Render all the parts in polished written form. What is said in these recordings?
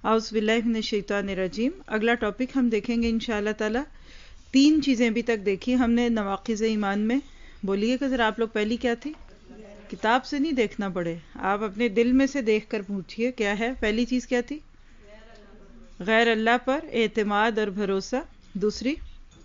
اعوذ باللہ من الشیطان الرجیم۔ اگلا ٹاپک ہم دیکھیں گے انشاءاللہ تعالی۔ 3 چیزیں ابھی تک دیکھی ہم نے نواقض ایمان میں۔ بولیے کہ ذرا آپ لوگ پہلی کیا تھی؟ کتاب سے نہیں دیکھنا پڑے، آپ اپنے دل میں سے دیکھ کر پوچھئے کیا ہے۔ پہلی چیز کیا تھی؟ غیر اللہ پر اعتماد اور بھروسہ۔ دوسری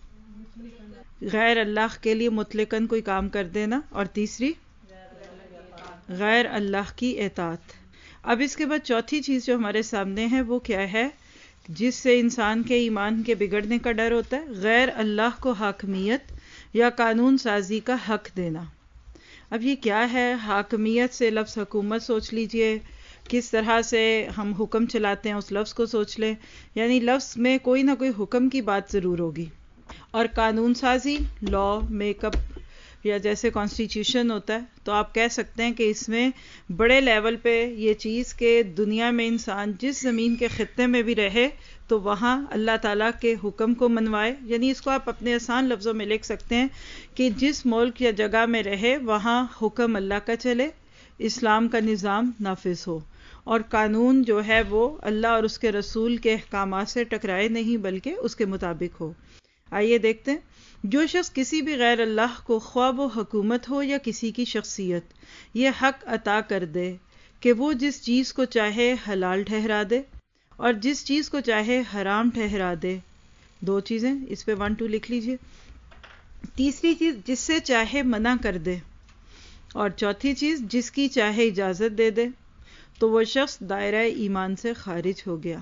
غیر اللہ کے لیے مطلقاً کوئی کام کر دینا، اور تیسری غیر اللہ کی اطاعت۔ اب اس کے بعد چوتھی چیز جو ہمارے سامنے ہے وہ کیا ہے، جس سے انسان کے ایمان کے بگڑنے کا ڈر ہوتا ہے؟ غیر اللہ کو حاکمیت یا قانون سازی کا حق دینا۔ اب یہ کیا ہے؟ حاکمیت سے لفظ حکومت سوچ لیجئے، کس طرح سے ہم حکم چلاتے ہیں اس لفظ کو سوچ لیں، یعنی لفظ میں کوئی نہ کوئی حکم کی بات ضرور ہوگی۔ اور قانون سازی، لا میک اپ، یا جیسے کانسٹیٹیوشن ہوتا ہے، تو آپ کہہ سکتے ہیں کہ اس میں بڑے لیول پہ یہ چیز کہ دنیا میں انسان جس زمین کے خطے میں بھی رہے تو وہاں اللہ تعالیٰ کے حکم کو منوائے، یعنی اس کو آپ اپنے آسان لفظوں میں لکھ سکتے ہیں کہ جس ملک یا جگہ میں رہے وہاں حکم اللہ کا چلے، اسلام کا نظام نافذ ہو، اور قانون جو ہے وہ اللہ اور اس کے رسول کے احکامات سے ٹکرائے نہیں بلکہ اس کے مطابق ہو۔ آئیے دیکھتے ہیں۔ جو شخص کسی بھی غیر اللہ کو، خواہ وہ حکومت ہو یا کسی کی شخصیت، یہ حق عطا کر دے کہ وہ جس چیز کو چاہے حلال ٹھہرا دے اور جس چیز کو چاہے حرام ٹھہرا دے۔ 2 چیزیں اس پہ 1 2 لکھ لیجئے۔ تیسری چیز جس سے چاہے منع کر دے، اور چوتھی چیز جس کی چاہے اجازت دے دے، تو وہ شخص دائرہ ایمان سے خارج ہو گیا۔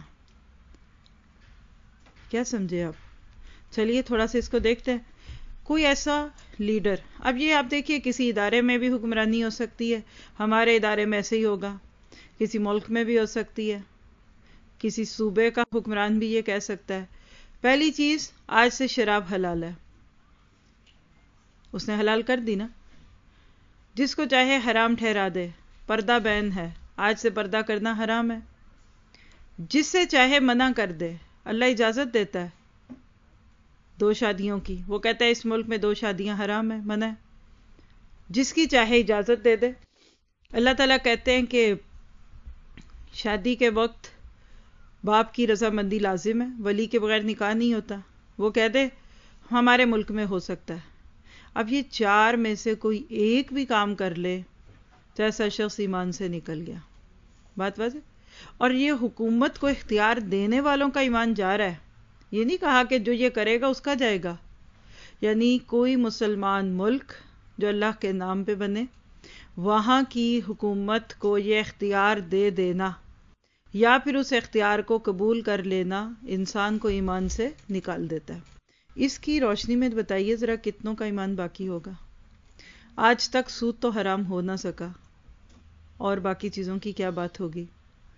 کیا سمجھے آپ؟ چلیے تھوڑا سا اس کو دیکھتے ہیں۔ کوئی ایسا لیڈر، اب یہ آپ دیکھیے کسی ادارے میں بھی حکمرانی ہو سکتی ہے، ہمارے ادارے میں ایسے ہی ہوگا، کسی ملک میں بھی ہو سکتی ہے، کسی صوبے کا حکمران بھی یہ کہہ سکتا ہے پہلی چیز آج سے شراب حلال ہے، اس نے حلال کر دی نا۔ جس کو چاہے حرام ٹھہرا دے، پردہ بین ہے، آج سے پردہ کرنا حرام ہے۔ جس سے چاہے منع کر دے، اللہ اجازت دیتا ہے 2 شادیوں کی، وہ کہتا ہے اس ملک میں 2 شادیاں حرام ہیں، منع ہے۔ جس کی چاہے اجازت دے دے۔ اللہ تعالیٰ کہتے ہیں کہ شادی کے وقت باپ کی رضامندی لازم ہے، ولی کے بغیر نکاح نہیں ہوتا۔ وہ کہہ دے ہمارے ملک میں ہو سکتا ہے۔ اب یہ 4 میں سے کوئی ایک بھی کام کر لے تو ایسا شخص ایمان سے نکل گیا۔ بات واضح؟ اور یہ حکومت کو اختیار دینے والوں کا ایمان جا رہا ہے، یہ نہیں کہا کہ جو یہ کرے گا اس کا جائے گا۔ یعنی کوئی مسلمان ملک جو اللہ کے نام پہ بنے، وہاں کی حکومت کو یہ اختیار دے دینا یا پھر اس اختیار کو قبول کر لینا انسان کو ایمان سے نکال دیتا ہے۔ اس کی روشنی میں بتائیے ذرا کتنوں کا ایمان باقی ہوگا؟ آج تک سود تو حرام ہو نہ سکا، اور باقی چیزوں کی کیا بات ہوگی؟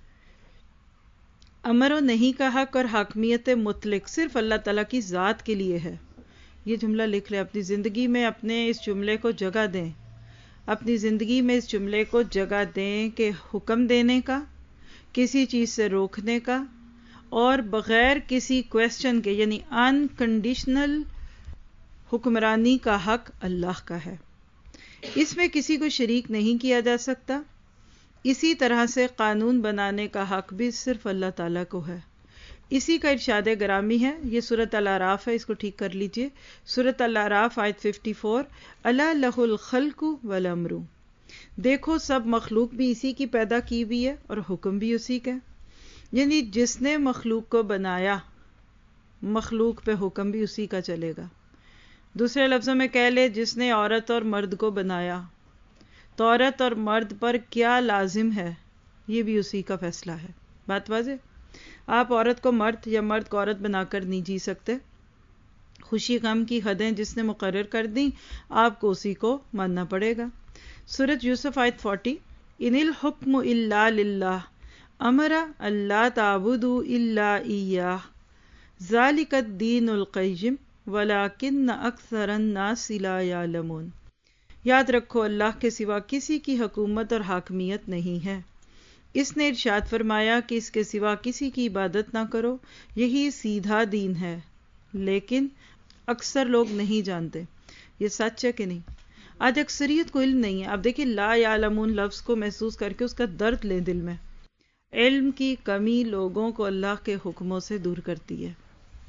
امر و نہیں کا حق اور حاکمیت مطلق صرف اللہ تعالیٰ کی ذات کے لیے ہے۔ یہ جملہ لکھ لیں، اپنی زندگی میں اپنے اس جملے کو جگہ دیں، اپنی زندگی میں اس جملے کو جگہ دیں کہ حکم دینے کا، کسی چیز سے روکنے کا، اور بغیر کسی کویسچن کے، یعنی انکنڈیشنل حکمرانی کا حق اللہ کا ہے، اس میں کسی کو شریک نہیں کیا جا سکتا۔ اسی طرح سے قانون بنانے کا حق بھی صرف اللہ تعالیٰ کو ہے۔ اسی کا ارشاد گرامی ہے، یہ سورۃ الاعراف ہے، اس کو ٹھیک کر لیجئے۔ سورۃ الاعراف آیت 54، الا لہ الخلق والامر، دیکھو سب مخلوق بھی اسی کی پیدا کی ہوئی ہے اور حکم بھی اسی کا ہے، یعنی جس نے مخلوق کو بنایا، مخلوق پہ حکم بھی اسی کا چلے گا۔ دوسرے لفظوں میں کہہ لے جس نے عورت اور مرد کو بنایا، تو عورت اور مرد پر کیا لازم ہے یہ بھی اسی کا فیصلہ ہے۔ بات واضح؟ آپ عورت کو مرد یا مرد کو عورت بنا کر نہیں جی سکتے۔ خوشی غم کی حدیں جس نے مقرر کر دیں، آپ کو اسی کو ماننا پڑے گا۔ سورۃ یوسف آیت 40، ان الحکم الا للہ امر اللہ تعبدوا الا ایاہ ذالک الدین القیم ولکن اکثر الناس لا یعلمون۔ یاد رکھو اللہ کے سوا کسی کی حکومت اور حاکمیت نہیں ہے۔ اس نے ارشاد فرمایا کہ اس کے سوا کسی کی عبادت نہ کرو، یہی سیدھا دین ہے، لیکن اکثر لوگ نہیں جانتے۔ یہ سچ ہے کہ نہیں؟ آج اکثریت کو علم نہیں ہے۔ آپ دیکھیں لا یعلمون لفظ کو محسوس کر کے اس کا درد لیں دل میں۔ علم کی کمی لوگوں کو اللہ کے حکموں سے دور کرتی ہے۔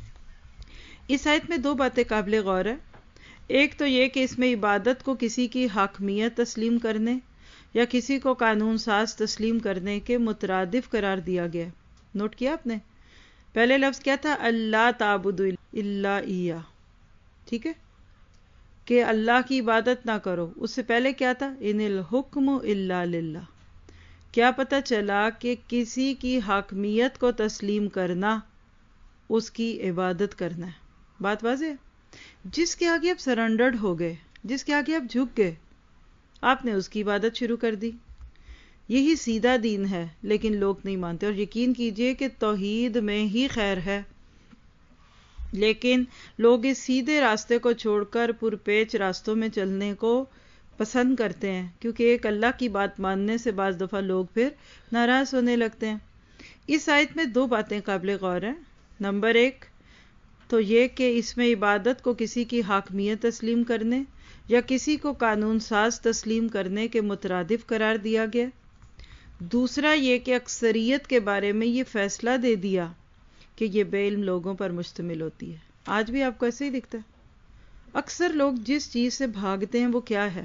اس آیت میں دو باتیں قابل غور ہے۔ ایک تو یہ کہ اس میں عبادت کو کسی کی حاکمیت تسلیم کرنے یا کسی کو قانون ساز تسلیم کرنے کے مترادف قرار دیا گیا ہے۔ نوٹ کیا آپ نے؟ پہلے لفظ کیا تھا؟ اللہ تعبدوا الا ایہ، ٹھیک ہے، کہ اللہ کی عبادت نہ کرو۔ اس سے پہلے کیا تھا؟ ان الحکم الا للہ۔ کیا پتہ چلا کہ کسی کی حاکمیت کو تسلیم کرنا اس کی عبادت کرنا ہے۔ بات واضح ہے؟ جس کے آگے آپ سرنڈرڈ ہو گئے، جس کے آگے آپ جھک گئے، آپ نے اس کی عبادت شروع کر دی۔ یہی سیدھا دین ہے، لیکن لوگ نہیں مانتے۔ اور یقین کیجئے کہ توحید میں ہی خیر ہے، لیکن لوگ اس سیدھے راستے کو چھوڑ کر پرپیچ راستوں میں چلنے کو پسند کرتے ہیں، کیونکہ ایک اللہ کی بات ماننے سے بعض دفعہ لوگ پھر ناراض ہونے لگتے ہیں۔ اس آیت میں دو باتیں قابل غور ہیں۔ نمبر ایک تو یہ کہ اس میں عبادت کو کسی کی حاکمیت تسلیم کرنے یا کسی کو قانون ساز تسلیم کرنے کے مترادف قرار دیا گیا۔ دوسرا یہ کہ اکثریت کے بارے میں یہ فیصلہ دے دیا کہ یہ بے علم لوگوں پر مشتمل ہوتی ہے۔ آج بھی آپ کو ایسے ہی دکھتا ہے۔ اکثر لوگ جس چیز سے بھاگتے ہیں وہ کیا ہے؟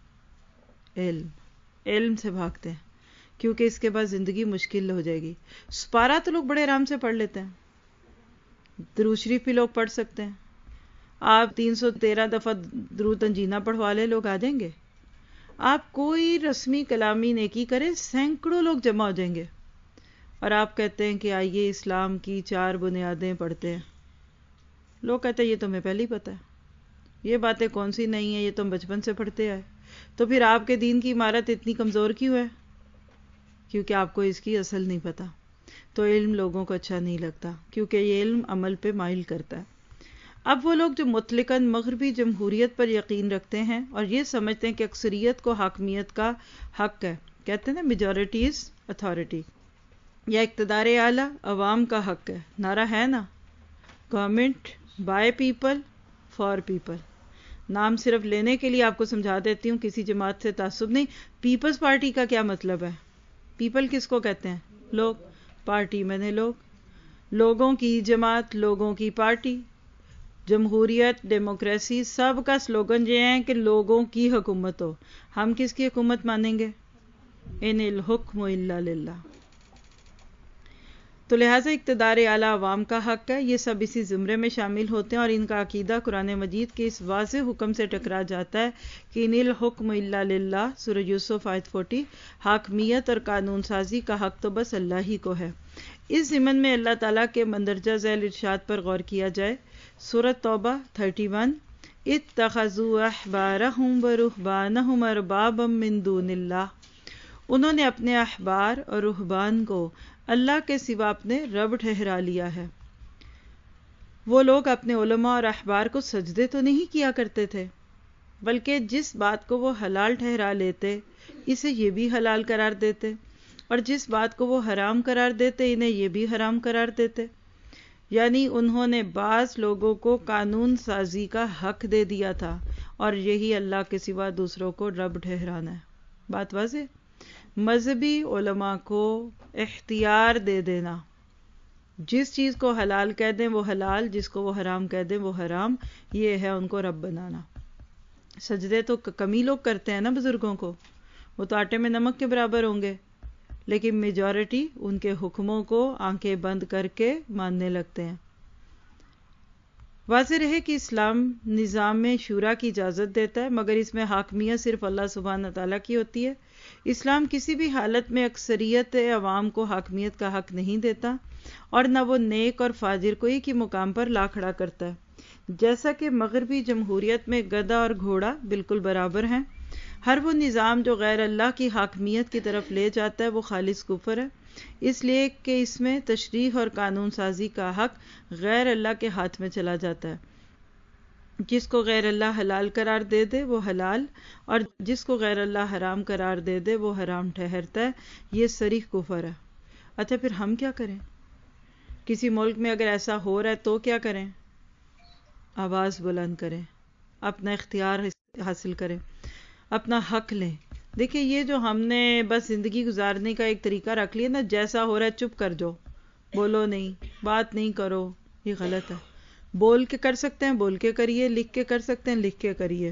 علم۔ علم سے بھاگتے ہیں، کیونکہ اس کے بعد زندگی مشکل ہو جائے گی۔ سپارہ تو لوگ بڑے آرام سے پڑھ لیتے ہیں، درود شریف بھی لوگ پڑھ سکتے ہیں۔ آپ 313 دفعہ درود تنجینہ پڑھوا لے، لوگ آ جائیں گے۔ آپ کوئی رسمی کلامی نیکی کریں، سینکڑوں لوگ جمع ہو جائیں گے۔ اور آپ کہتے ہیں کہ آئیے اسلام کی 4 بنیادیں پڑھتے ہیں۔ لوگ کہتے ہیں یہ تو ہمیں پہلے ہی پتہ ہے، یہ باتیں کون سی نہیں ہیں، یہ تو ہم بچپن سے پڑھتے آئے۔ تو پھر آپ کے دین کی عمارت اتنی کمزور کیوں ہے؟ کیونکہ آپ کو اس کی اصل نہیں پتہ۔ تو علم لوگوں کو اچھا نہیں لگتا، کیونکہ یہ علم عمل پہ مائل کرتا ہے۔ اب وہ لوگ جو مطلقاً مغربی جمہوریت پر یقین رکھتے ہیں اور یہ سمجھتے ہیں کہ اکثریت کو حاکمیت کا حق ہے، کہتے ہیں نا میجورٹی از اتھارٹی، یا اقتدار اعلیٰ عوام کا حق ہے، نعرہ ہے نا، government by people for people. نام صرف لینے کے لیے آپ کو سمجھا دیتی ہوں، کسی جماعت سے تعصب نہیں۔ پیپلز پارٹی کا کیا مطلب ہے؟ پیپل کس کو کہتے ہیں؟ لوگ، پارٹی میں نے لوگ، لوگوں کی جماعت، لوگوں کی پارٹی۔ جمہوریت، ڈیموکریسی، سب کا سلوگن یہ ہے کہ لوگوں کی حکومت ہو۔ ہم کس کی حکومت مانیں گے؟ ان الحکم الا للہ۔ تو لہٰذا اقتدار اعلیٰ عوام کا حق ہے، یہ سب اسی زمرے میں شامل ہوتے ہیں، اور ان کا عقیدہ قرآن مجید کے اس واضح حکم سے ٹکرا جاتا ہے کہ ان الحکم الا للہ، سورہ یوسف آیت 40، حاکمیت اور قانون سازی کا حق تو بس اللہ ہی کو ہے۔ اس ضمن میں اللہ تعالیٰ کے مندرجہ ذیل ارشاد پر غور کیا جائے۔ سورہ توبہ 31، اتخذوا احبارهم ورہبانهم اربابا من دون اللہ، انہوں نے اپنے احبار اور رہبان کو اللہ کے سوا اپنے رب ٹھہرا لیا ہے۔ وہ لوگ اپنے علماء اور احبار کو سجدے تو نہیں کیا کرتے تھے، بلکہ جس بات کو وہ حلال ٹھہرا لیتے اسے یہ بھی حلال قرار دیتے، اور جس بات کو وہ حرام قرار دیتے انہیں یہ بھی حرام قرار دیتے۔ یعنی انہوں نے بعض لوگوں کو قانون سازی کا حق دے دیا تھا، اور یہی اللہ کے سوا دوسروں کو رب ٹھہرانا ہے۔ بات واضح؟ مذہبی علماء کو اختیار دے دینا، جس چیز کو حلال کہہ دیں وہ حلال، جس کو وہ حرام کہہ دیں وہ حرام، یہ ہے ان کو رب بنانا۔ سجدے تو کمی لوگ کرتے ہیں نا بزرگوں کو، وہ تو آٹے میں نمک کے برابر ہوں گے، لیکن میجورٹی ان کے حکموں کو آنکھیں بند کر کے ماننے لگتے ہیں۔ واضح رہے کہ اسلام نظام میں شورا کی اجازت دیتا ہے، مگر اس میں حاکمیت صرف اللہ سبحانہ تعالیٰ کی ہوتی ہے۔ اسلام کسی بھی حالت میں اکثریت عوام کو حاکمیت کا حق نہیں دیتا، اور نہ وہ نیک اور فاجر کو ایک ہی مقام پر لا کھڑا کرتا ہے۔ جیسا کہ مغربی جمہوریت میں گدھا اور گھوڑا بالکل برابر ہیں، ہر وہ نظام جو غیر اللہ کی حاکمیت کی طرف لے جاتا ہے وہ خالص کفر ہے، اس لیے کہ اس میں تشریح اور قانون سازی کا حق غیر اللہ کے ہاتھ میں چلا جاتا ہے۔ جس کو غیر اللہ حلال قرار دے دے وہ حلال، اور جس کو غیر اللہ حرام قرار دے دے وہ حرام ٹھہرتا ہے۔ یہ صریح کفر ہے۔ اچھا پھر ہم کیا کریں؟ کسی ملک میں اگر ایسا ہو رہا ہے تو کیا کریں؟ آواز بلند کریں، اپنا اختیار حاصل کریں، اپنا حق لیں، دیکھیں یہ جو ہم نے بس زندگی گزارنے کا ایک طریقہ رکھ لیا نا، جیسا ہو رہا ہے چپ کر جاؤ، بولو نہیں، بات نہیں کرو، یہ غلط ہے. بول کے کر سکتے ہیں بول کے کریے، لکھ کے کر سکتے ہیں لکھ کے کریے.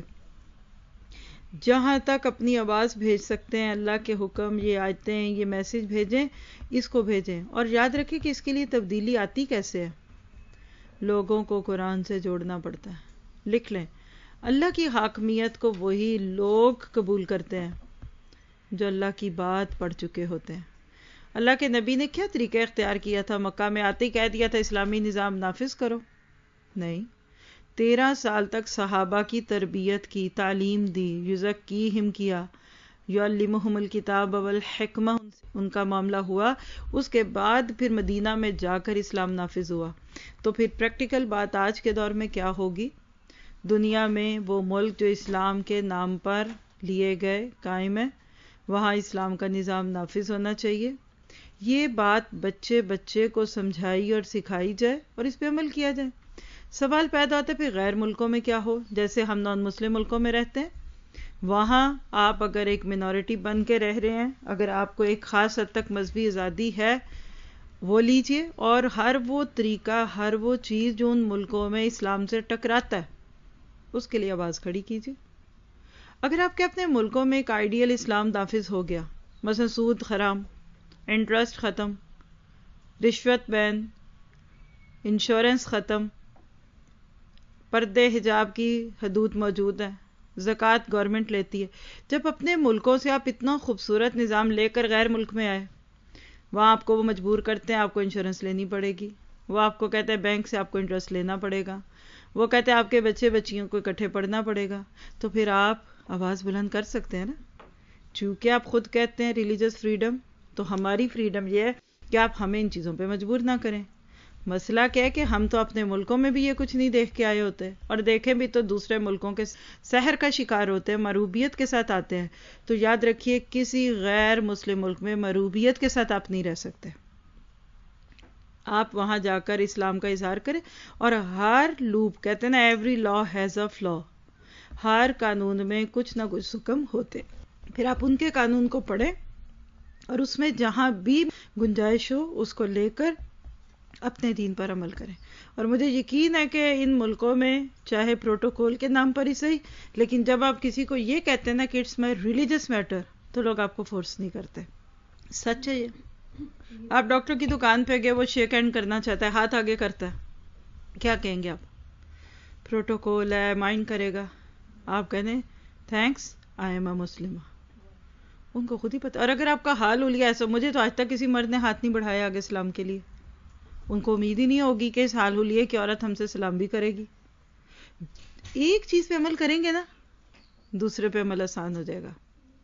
جہاں تک اپنی آواز بھیج سکتے ہیں، اللہ کے حکم، یہ آیتیں، یہ میسج بھیجیں، اس کو بھیجیں. اور یاد رکھیں کہ اس کے لیے تبدیلی آتی کیسے ہے؟ لوگوں کو قرآن سے جوڑنا پڑتا ہے. لکھ لیں، اللہ کی حاکمیت کو وہی لوگ قبول کرتے ہیں جو اللہ کی بات پڑھ چکے ہوتے ہیں. اللہ کے نبی نے کیا طریقہ اختیار کیا تھا؟ مکہ میں آتے ہی کہہ دیا تھا اسلامی نظام نافذ کرو؟ نہیں، 13 سال تک صحابہ کی تربیت کی، تعلیم دی، یزکیہم کیا، یعلمہم الکتاب والحکمہ، ان کا معاملہ ہوا. اس کے بعد پھر مدینہ میں جا کر اسلام نافذ ہوا. تو پھر پریکٹیکل بات آج کے دور میں کیا ہوگی؟ دنیا میں وہ ملک جو اسلام کے نام پر لیے گئے قائم ہے، وہاں اسلام کا نظام نافذ ہونا چاہیے. یہ بات بچے بچے کو سمجھائی اور سکھائی جائے اور اس پہ عمل کیا جائے. سوال پیدا ہوتا ہے پھر غیر ملکوں میں کیا ہو؟ جیسے ہم نان مسلم ملکوں میں رہتے ہیں، وہاں آپ اگر ایک منورٹی بن کے رہ رہے ہیں، اگر آپ کو ایک خاص حد تک مذہبی آزادی ہے وہ لیجئے، اور ہر وہ طریقہ، ہر وہ چیز جو ان ملکوں میں اسلام سے ٹکراتا ہے اس کے لیے آواز کھڑی کیجئے. اگر آپ کے اپنے ملکوں میں ایک آئیڈیل اسلام نافذ ہو گیا، مثلا سود حرام، انٹرسٹ ختم، رشوت بین، انشورنس ختم، پردے حجاب کی حدود موجود ہے، زکوٰۃ گورنمنٹ لیتی ہے. جب اپنے ملکوں سے آپ اتنا خوبصورت نظام لے کر غیر ملک میں آئے، وہاں آپ کو وہ مجبور کرتے ہیں آپ کو انشورنس لینی پڑے گی، وہ آپ کو کہتے ہیں بینک سے آپ کو انٹرسٹ لینا پڑے گا، وہ کہتے ہیں آپ کے بچے بچیوں کو اکٹھے پڑھنا پڑے گا. تو پھر آپ آواز بلند کر سکتے ہیں نا. چونکہ آپ خود کہتے ہیں ریلیجس فریڈم، تو ہماری فریڈم یہ ہے کہ آپ ہمیں ان چیزوں پہ مجبور نہ کریں. مسئلہ کیا ہے کہ ہم تو اپنے ملکوں میں بھی یہ کچھ نہیں دیکھ کے آئے ہوتے، اور دیکھیں بھی تو دوسرے ملکوں کے سحر کا شکار ہوتے ہیں، مروبیت کے ساتھ آتے ہیں. تو یاد رکھیے کسی غیر مسلم ملک میں مروبیت کے ساتھ آپ نہیں رہ سکتے. آپ وہاں جا کر اسلام کا اظہار کریں، اور ہر لوپ، کہتے ہیں نا ایوری لا ہیز اے فلا، ہر قانون میں کچھ نہ کچھ حکم ہوتے، پھر آپ ان کے قانون کو پڑھیں اور اس میں جہاں بھی گنجائش ہو اس کو لے کر اپنے دین پر عمل کریں. اور مجھے یقین ہے کہ ان ملکوں میں چاہے پروٹوکول کے نام پر ہی صحیح، لیکن جب آپ کسی کو یہ کہتے ہیں نا کہ اٹس مائی ریلیجس میٹر، تو لوگ آپ کو فورس نہیں کرتے. سچ ہے یہ. آپ ڈاکٹر کی دکان پہ گئے، وہ شیک ہینڈ کرنا چاہتا ہے، ہاتھ آگے کرتا ہے، کیا کہیں گے آپ؟ پروٹوکول ہے، مائنڈ کرے گا. آپ کہنے تھینکس آئی ایم اے مسلم، ان کو خود ہی پتہ. اور اگر آپ کا حال ہو لیا ایسا، مجھے تو آج تک کسی مرد نے ہاتھ نہیں بڑھایا آگے اسلام کے لیے، ان کو امید ہی نہیں ہوگی کہ اس حال ہو لیے کہ عورت ہم سے سلام بھی کرے گی. ایک چیز پہ عمل کریں گے نا، دوسرے پہ عمل آسان ہو جائے گا.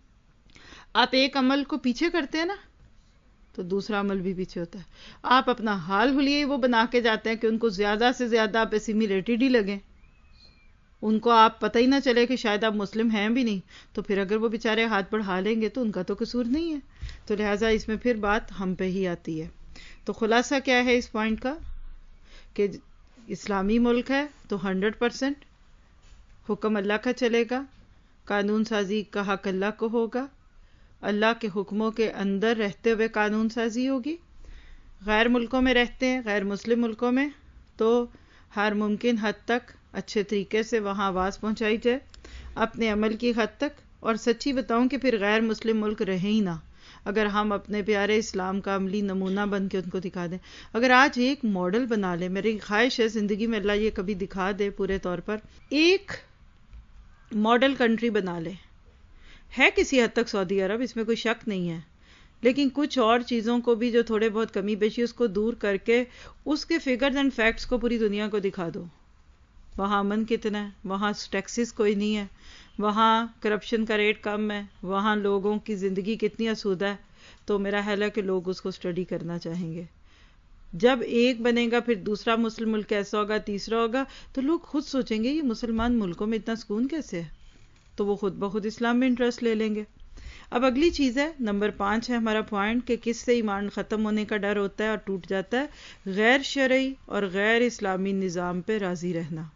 آپ ایک عمل کو پیچھے کرتے ہیں نا تو دوسرا عمل بھی پیچھے ہوتا ہے. آپ اپنا حال حلیے وہ بنا کے جاتے ہیں کہ ان کو زیادہ سے زیادہ آپ اسیمیلیٹڈ ہی لگیں، ان کو آپ پتہ ہی نہ چلے کہ شاید آپ مسلم ہیں بھی نہیں. تو پھر اگر وہ بیچارے ہاتھ بڑھا لیں گے تو ان کا تو قصور نہیں ہے. تو لہٰذا اس میں پھر بات ہم پہ ہی آتی ہے. تو خلاصہ کیا ہے اس پوائنٹ کا کہ اسلامی ملک ہے تو 100% حکم اللہ کا چلے گا، قانون سازی کا حق اللہ کو ہوگا، اللہ کے حکموں کے اندر رہتے ہوئے قانون سازی ہوگی. غیر ملکوں میں رہتے ہیں، غیر مسلم ملکوں میں، تو ہر ممکن حد تک اچھے طریقے سے وہاں آواز پہنچائی جائے اپنے عمل کی حد تک. اور سچی بتاؤں کہ پھر غیر مسلم ملک رہے ہی نہ اگر ہم اپنے پیارے اسلام کا عملی نمونہ بن کے ان کو دکھا دیں. اگر آج ایک ماڈل بنا لیں، میری خواہش ہے زندگی میں اللہ یہ کبھی دکھا دے پورے طور پر، ایک ماڈل کنٹری بنا لیں. ہے کسی حد تک سعودی عرب، اس میں کوئی شک نہیں ہے، لیکن کچھ اور چیزوں کو بھی جو تھوڑے بہت کمی بیشی اس کو دور کر کے اس کے فگرز اینڈ فیکٹس کو پوری دنیا کو دکھا دو. وہاں امن کتنا ہے، وہاں ٹیکسز کوئی نہیں ہے، وہاں کرپشن کا ریٹ کم ہے، وہاں لوگوں کی زندگی کتنی آسودہ ہے. تو میرا خیال ہے کہ لوگ اس کو اسٹڈی کرنا چاہیں گے. جب ایک بنے گا پھر دوسرا مسلم ملک کیسا ہوگا، تیسرا ہوگا، تو لوگ خود سوچیں گے یہ مسلمان ملکوں میں اتنا سکون کیسے ہے، تو وہ خود بخود اسلام میں انٹرسٹ لے لیں گے. اب اگلی چیز ہے، نمبر 5 ہے ہمارا پوائنٹ کہ کس سے ایمان ختم ہونے کا ڈر ہوتا ہے اور ٹوٹ جاتا ہے. غیر شرعی اور غیر اسلامی نظام پہ راضی رہنا.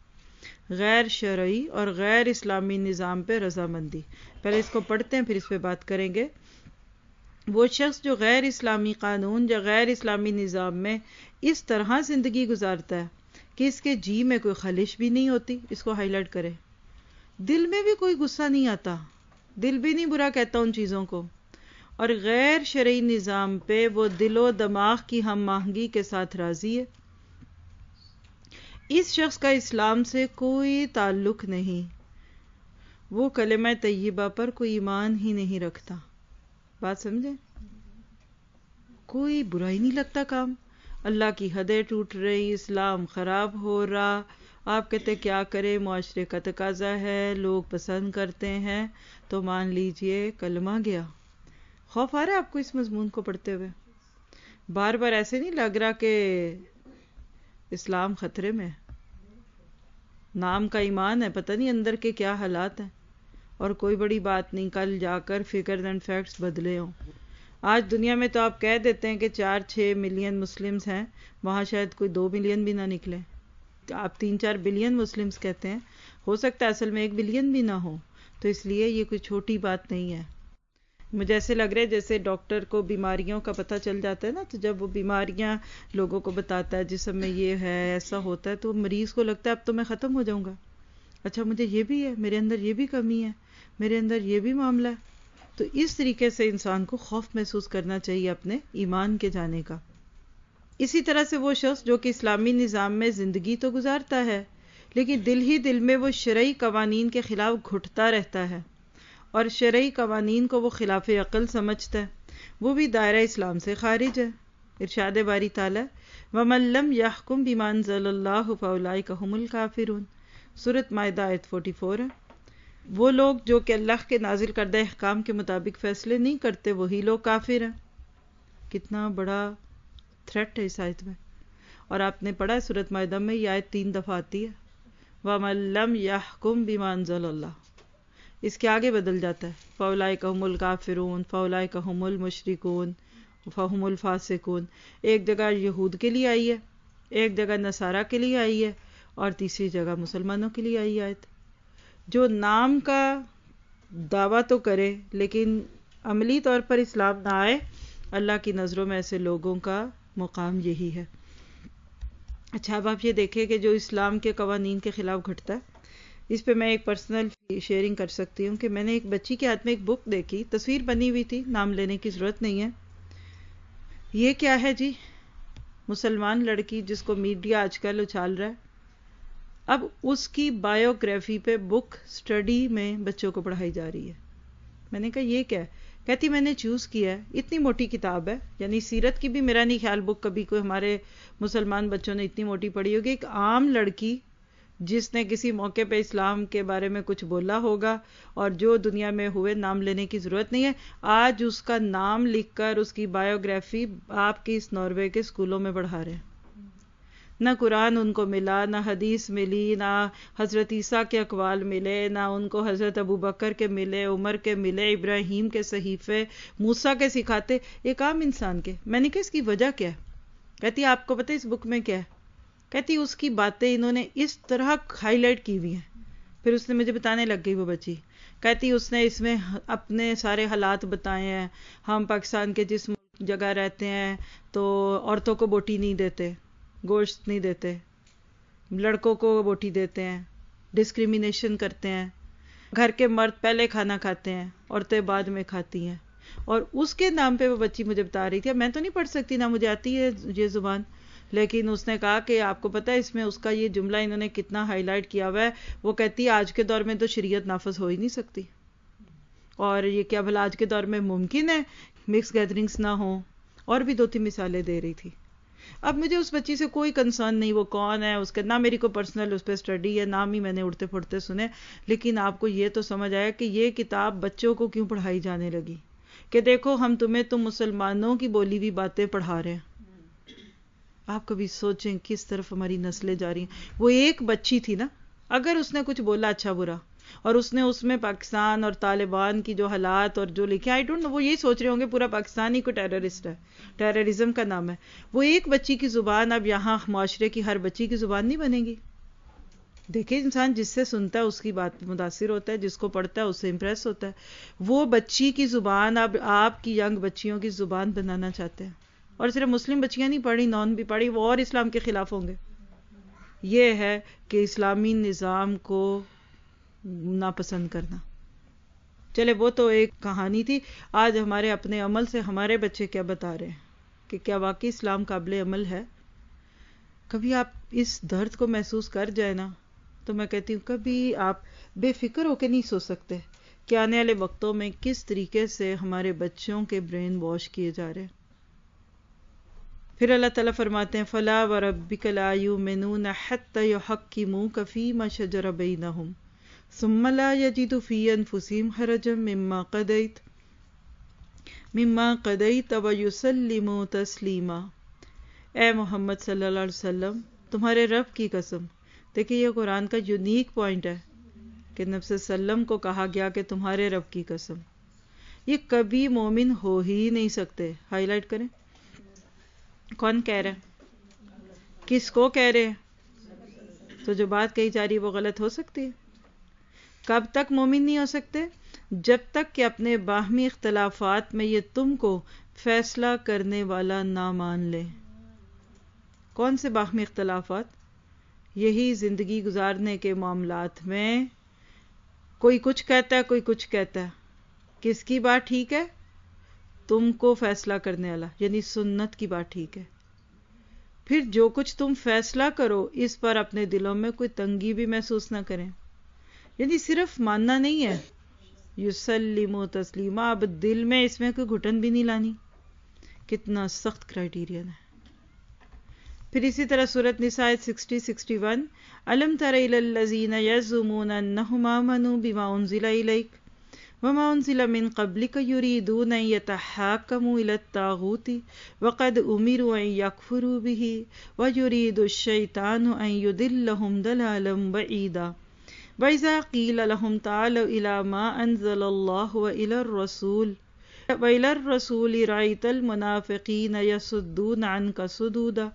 غیر شرعی اور غیر اسلامی نظام پہ رضامندی. پہلے اس کو پڑھتے ہیں پھر اس پہ بات کریں گے. وہ شخص جو غیر اسلامی قانون یا غیر اسلامی نظام میں اس طرح زندگی گزارتا ہے کہ اس کے جی میں کوئی خلش بھی نہیں ہوتی، اس کو ہائی لائٹ کرے، دل میں بھی کوئی غصہ نہیں آتا، دل بھی نہیں برا کہتا ان چیزوں کو، اور غیر شرعی نظام پہ وہ دل و دماغ کی ہم آہنگی کے ساتھ راضی ہے، اس شخص کا اسلام سے کوئی تعلق نہیں، وہ کلمہ طیبہ پر کوئی ایمان ہی نہیں رکھتا. بات سمجھیں؟ کوئی برا ہی نہیں لگتا کام، اللہ کی حدیں ٹوٹ رہی، اسلام خراب ہو رہا، آپ کہتے کیا کرے، معاشرے کا تقاضا ہے، لوگ پسند کرتے ہیں، تو مان لیجئے کلمہ گیا. خوف آ رہا ہے آپ کو اس مضمون کو پڑھتے ہوئے؟ بار بار ایسے نہیں لگ رہا کہ اسلام خطرے میں؟ نام کا ایمان ہے، پتہ نہیں اندر کے کیا حالات ہیں، اور کوئی بڑی بات نہیں، کل جا کر فگر اینڈ فیکٹس بدلے ہوں. آج دنیا میں تو آپ کہہ دیتے ہیں کہ 4-6 ملین مسلمز ہیں، وہاں شاید کوئی 2 ملین بھی نہ نکلے. آپ 3-4 بلین مسلمز کہتے ہیں، ہو سکتا ہے اصل میں 1 بلین بھی نہ ہو، تو اس لیے یہ کوئی چھوٹی بات نہیں ہے. مجھے ایسے لگ رہا ہے جیسے ڈاکٹر کو بیماریوں کا پتہ چل جاتا ہے نا، تو جب وہ بیماریاں لوگوں کو بتاتا ہے جسم میں یہ ہے، ایسا ہوتا ہے، تو مریض کو لگتا ہے اب تو میں ختم ہو جاؤں گا، اچھا مجھے یہ بھی ہے، میرے اندر یہ بھی کمی ہے، میرے اندر یہ بھی معاملہ ہے. تو اس طریقے سے انسان کو خوف محسوس کرنا چاہیے اپنے ایمان کے جانے کا. اسی طرح سے وہ شخص جو کہ اسلامی نظام میں زندگی تو گزارتا ہے لیکن دل ہی دل میں وہ شرعی قوانین کے خلاف گھٹتا رہتا ہے اور شرعی قوانین کو وہ خلاف عقل سمجھتا ہے، وہ بھی دائرہ اسلام سے خارج ہے. ارشاد باری تعالی وَمَن لَّمْ يَحْكُم بِمَا أَنزَلَ اللَّهُ فَأُولَٰئِكَ هُمُ الْكَافِرُونَ. سورۃ مائدہ آیت 44 ہے. وہ لوگ جو کہ اللہ کے نازل کردہ احکام کے مطابق فیصلے نہیں کرتے وہی لوگ کافر ہیں. کتنا بڑا تھریٹ ہے اس آیت میں. اور آپ نے پڑھا سورۃ مائدہ میں یہ آیت 3 دفعہ آتی ہے، وَمَن لَّمْ يَحْكُم بِمَا أَنزَلَ اللَّهُ، اس کے آگے بدل جاتا ہے فَأُولَٰئِكَ هُمُ الْكَافِرُونَ، فَأُولَٰئِكَ هُمُ الْمُشْرِكُونَ، فَهُمُ الْفَاسِقُونَ. ایک جگہ یہود کے لیے آئی ہے، ایک جگہ نصارہ کے لیے آئی ہے، اور تیسری جگہ مسلمانوں کے لیے آئی آیت. جو نام کا دعویٰ تو کرے لیکن عملی طور پر اسلام نہ آئے، اللہ کی نظروں میں ایسے لوگوں کا مقام یہی ہے. اچھا اب آپ یہ دیکھیں کہ جو اسلام کے قوانین کے خلاف گھٹتا ہے، اس پہ میں ایک پرسنل شیئرنگ کر سکتی ہوں کہ میں نے ایک بچی کے ہاتھ میں ایک بک دیکھی، تصویر بنی ہوئی تھی، نام لینے کی ضرورت نہیں ہے. یہ کیا ہے جی؟ مسلمان لڑکی جس کو میڈیا آج کل اچھال رہا ہے، اب اس کی بایوگرافی پہ بک سٹڈی میں بچوں کو پڑھائی جا رہی ہے. میں نے کہا یہ کیا ہے؟ کہتی میں نے چوز کیا ہے، اتنی موٹی کتاب ہے، یعنی سیرت کی بھی میرا نہیں خیال بک کبھی کوئی ہمارے مسلمان بچوں نے اتنی موٹی پڑھی ہوگی. ایک عام لڑکی جس نے کسی موقع پہ اسلام کے بارے میں کچھ بولا ہوگا اور جو دنیا میں ہوئے، نام لینے کی ضرورت نہیں ہے، آج اس کا نام لکھ کر اس کی بایوگرافی آپ کی اس ناروے کے اسکولوں میں پڑھا رہے ہیں. نہ قرآن ان کو ملا، نہ حدیث ملی، نہ حضرت عیسیٰ کے اقوال ملے، نہ ان کو حضرت ابوبکر کے ملے، عمر کے ملے، ابراہیم کے صحیفے، موسیٰ کے سکھاتے، ایک عام انسان کے. میں نے کہا اس کی وجہ کیا ہے؟ کہتی آپ کو پتہ اس بک میں کیا ہے؟ کہتی اس کی باتیں انہوں نے اس طرح ہائی لائٹ کی ہوئی ہیں. پھر اس نے مجھے بتانے لگ گئی وہ بچی، کہتی اس نے اس میں اپنے سارے حالات بتائے ہیں. ہم پاکستان کے جس جگہ رہتے ہیں تو عورتوں کو بوٹی نہیں دیتے، گوشت نہیں دیتے، لڑکوں کو بوٹی دیتے ہیں، ڈسکریمنیشن کرتے ہیں، گھر کے مرد پہلے کھانا کھاتے ہیں، عورتیں بعد میں کھاتی ہیں. اور اس کے نام پہ وہ بچی مجھے بتا رہی تھی. میں تو نہیں پڑھ سکتی، نہ مجھے آتی ہے یہ زبان، لیکن اس نے کہا کہ آپ کو پتہ ہے اس میں اس کا یہ جملہ انہوں نے کتنا ہائی لائٹ کیا ہوا ہے. وہ کہتی ہے آج کے دور میں تو شریعت نافذ ہو ہی نہیں سکتی، اور یہ کیا بھلا آج کے دور میں ممکن ہے مکس گیدرنگز نہ ہوں. اور بھی 2-3 مثالیں دے رہی تھی. اب مجھے اس بچی سے کوئی کنسرن نہیں، وہ کون ہے، اس کا نہ میری کو پرسنل اس پہ سٹڈی ہے، نام ہی میں نے اڑتے پھڑتے سنے. لیکن آپ کو یہ تو سمجھ آیا کہ یہ کتاب بچوں کو کیوں پڑھائی جانے لگی، کہ دیکھو ہم تمہیں تو مسلمانوں کی بولی ہوئی باتیں پڑھا رہے ہیں. آپ کبھی سوچیں کس طرف ہماری نسلیں جا رہی ہیں. وہ ایک بچی تھی نا، اگر اس نے کچھ بولا اچھا برا، اور اس نے اس میں پاکستان اور طالبان کی جو حالات اور جو لکھے، آئی ڈونٹ نو، وہ یہی سوچ رہے ہوں گے پورا پاکستان ہی کوئی ٹیررسٹ ہے، ٹیررزم کا نام ہے. وہ ایک بچی کی زبان اب یہاں معاشرے کی ہر بچی کی زبان نہیں بنے گی. دیکھیں انسان جس سے سنتا ہے اس کی بات پہ متاثر ہوتا ہے، جس کو پڑھتا ہے اس سے امپریس ہوتا ہے. وہ بچی کی زبان اب آپ کی ینگ بچیوں کی زبان بنانا چاہتے ہیں، اور صرف مسلم بچیاں نہیں پڑھی، نان بھی پڑھی، وہ اور اسلام کے خلاف ہوں گے. یہ ہے کہ اسلامی نظام کو ناپسند کرنا. چلے وہ تو ایک کہانی تھی. آج ہمارے اپنے عمل سے ہمارے بچے کیا بتا رہے ہیں کہ کیا واقعی اسلام قابل عمل ہے. کبھی آپ اس درد کو محسوس کر جائے نا تو میں کہتی ہوں کبھی آپ بے فکر ہو کے نہیں سو سکتے کہ آنے والے وقتوں میں کس طریقے سے ہمارے بچوں کے برین واش کیے جا رہے ہیں. پھر اللہ تعالیٰ فرماتے ہیں فَلَا وَرَبِّكَ لَا يُؤْمِنُونَ حَتَّى يُحَكِّمُوكَ فِي مَا شَجَرَ بَيْنَهُمْ ثُمَّ لَا يَجِدُوا فِي أَنفُسِهِمْ حَرَجًا مِّمَّا قَضَيْتَ وَيُسَلِّمُوا تَسْلِيمًا. اے محمد صلی اللہ علیہ وسلم، تمہارے رب کی قسم. دیکھیں یہ قرآن کا یونیک پوائنٹ ہے کہ نبی صلی اللہ علیہ وسلم کو کہا گیا کہ تمہارے رب کی قسم. یہ کبھی مومن ہو ہی نہیں سکتے. ہائی لائٹ کریں. کون کہہ رہا ہے؟ کس کو کہہ رہے ہیں؟ تو جو بات کہی جا رہی ہے وہ غلط ہو سکتی ہے. کب تک مومن نہیں ہو سکتے؟ جب تک کہ اپنے باہمی اختلافات میں یہ تم کو فیصلہ کرنے والا نہ مان لے. کون سے باہمی اختلافات؟ یہی زندگی گزارنے کے معاملات میں کوئی کچھ کہتا ہے، کوئی کچھ کہتا ہے. کس کی بات ٹھیک ہے؟ تم کو فیصلہ کرنے والا، یعنی سنت کی بات ٹھیک ہے. پھر جو کچھ تم فیصلہ کرو اس پر اپنے دلوں میں کوئی تنگی بھی محسوس نہ کریں. یعنی صرف ماننا نہیں ہے، یسلموا تسلیما. اب دل میں اس میں کوئی گھٹن بھی نہیں لانی. کتنا سخت کرائیٹیرین ہے. پھر اسی طرح سورۃ نساء 60-61 أَلَمْ تَرَ إِلَى الَّذِينَ يَزْعُمُونَ أَنَّهُمْ آمَنُوا بِمَا أُنزِلَ إِلَيْكَ وَمَا أُنزِلَ مِن قَبْلِكَ يُرِيدُونَ أَن يَتَحَاكَمُوا إِلَى الطَّاغُوتِ وَقَدْ أُمِرُوا أَن يَكْفُرُوا بِهِ وَيُرِيدُ الشَّيْطَانُ أَن يُضِلَّهُمْ ضَلَالًا بَعِيدًا. وَإِذَا قِيلَ لَهُمْ تَعَالَوْا إِلَى مَا أَنزَلَ اللَّهُ وَإِلَى الرَّسُولِ رَأَيْتَ الْمُنَافِقِينَ يَصُدُّونَ عَنكَ صُدُودًا.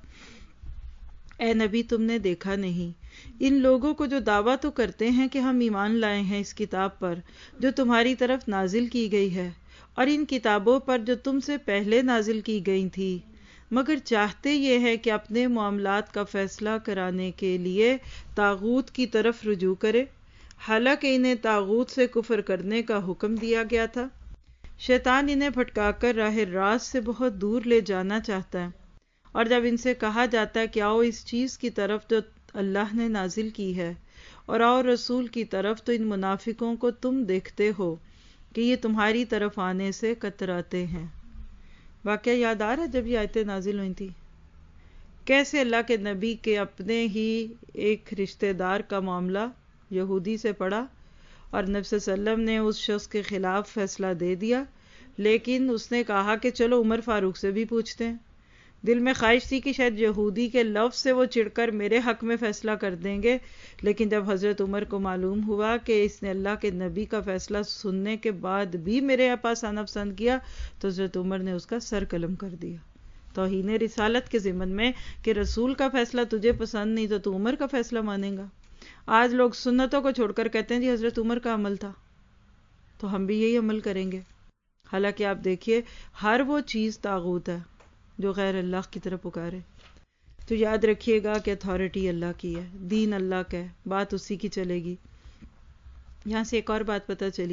اے نبی تم نے دیکھا نہیں ان لوگوں کو جو دعویٰ تو کرتے ہیں کہ ہم ایمان لائے ہیں اس کتاب پر جو تمہاری طرف نازل کی گئی ہے اور ان کتابوں پر جو تم سے پہلے نازل کی گئی تھی، مگر چاہتے یہ ہے کہ اپنے معاملات کا فیصلہ کرانے کے لیے طاغوت کی طرف رجوع کرے، حالانکہ انہیں طاغوت سے کفر کرنے کا حکم دیا گیا تھا. شیطان انہیں بھٹکا کر راہ راست سے بہت دور لے جانا چاہتا ہے، اور جب ان سے کہا جاتا ہے کہ آؤ اس چیز کی طرف جو اللہ نے نازل کی ہے اور آؤ رسول کی طرف، تو ان منافقوں کو تم دیکھتے ہو کہ یہ تمہاری طرف آنے سے کتراتے ہیں. واقعہ یاد آ رہا ہے جب یہ آیتیں نازل ہوئی تھی کیسے اللہ کے نبی کے اپنے ہی ایک رشتہ دار کا معاملہ یہودی سے پڑا اور نبی صلی اللہ علیہ وسلم نے اس شخص کے خلاف فیصلہ دے دیا، لیکن اس نے کہا کہ چلو عمر فاروق سے بھی پوچھتے ہیں. دل میں خواہش تھی کہ شاید یہودی کے لفظ سے وہ چڑھ کر میرے حق میں فیصلہ کر دیں گے، لیکن جب حضرت عمر کو معلوم ہوا کہ اس نے اللہ کے نبی کا فیصلہ سننے کے بعد بھی میرے پاس آنا پسند کیا، تو حضرت عمر نے اس کا سر قلم کر دیا. توہین رسالت کے ضمن میں کہ رسول کا فیصلہ تجھے پسند نہیں تو عمر کا فیصلہ مانیں گا. آج لوگ سنتوں کو چھوڑ کر کہتے ہیں جی حضرت عمر کا عمل تھا تو ہم بھی یہی عمل کریں گے. حالانکہ آپ دیکھیے ہر وہ چیز طاغوت ہے جو غیر اللہ کی طرف پکارے. تو یاد رکھیے گا کہ اتھارٹی اللہ کی ہے، دین اللہ کا ہے، بات اسی کی چلے گی. یہاں سے ایک اور بات پتہ چلی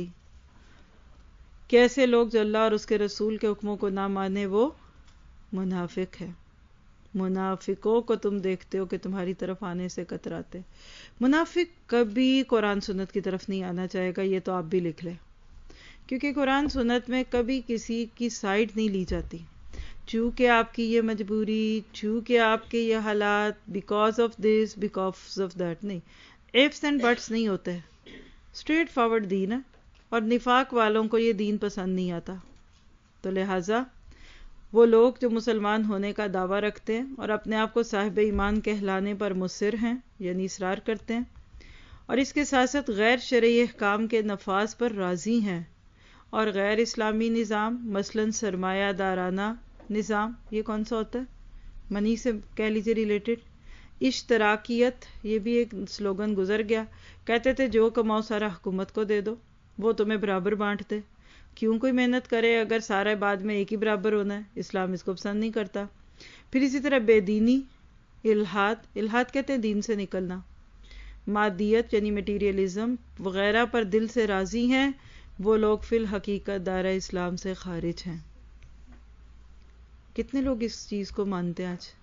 کہ ایسے لوگ جو اللہ اور اس کے رسول کے حکموں کو نہ مانے وہ منافق ہے. منافقوں کو تم دیکھتے ہو کہ تمہاری طرف آنے سے کتراتے. منافق کبھی قرآن سنت کی طرف نہیں آنا چاہے گا، یہ تو آپ بھی لکھ لیں، کیونکہ قرآن سنت میں کبھی کسی کی سائیڈ نہیں لی جاتی. چونکہ آپ کی یہ مجبوری، چونکہ آپ کے یہ حالات، because of this, because of that, نہیں. ایفس اینڈ بٹس نہیں ہوتے، اسٹریٹ فارورڈ دین ہے. اور نفاق والوں کو یہ دین پسند نہیں آتا. تو لہٰذا وہ لوگ جو مسلمان ہونے کا دعویٰ رکھتے ہیں اور اپنے آپ کو صاحب ایمان کہلانے پر مصر ہیں، یعنی اصرار کرتے ہیں، اور اس کے ساتھ ساتھ غیر شرعی احکام کے نفاذ پر راضی ہیں، اور غیر اسلامی نظام مثلاً سرمایہ دارانہ نظام، یہ کون سا ہوتا ہے؟ منی سے کہہ لیجیے ریلیٹڈ، اشتراکیت، یہ بھی ایک سلوگن گزر گیا. کہتے تھے جو کماؤ سارا حکومت کو دے دو، وہ تمہیں برابر بانٹ دے. کیوں کوئی محنت کرے اگر سارا بعد میں ایک ہی برابر ہونا ہے؟ اسلام اس کو پسند نہیں کرتا. پھر اسی طرح بے دینی، الحاد کہتے ہیں دین سے نکلنا. مادیت یعنی میٹیریلزم وغیرہ پر دل سے راضی ہیں وہ لوگ فی الحقیقت دائرہ اسلام سے خارج ہیں. کتنے لوگ اس چیز کو مانتے ہیں آج؟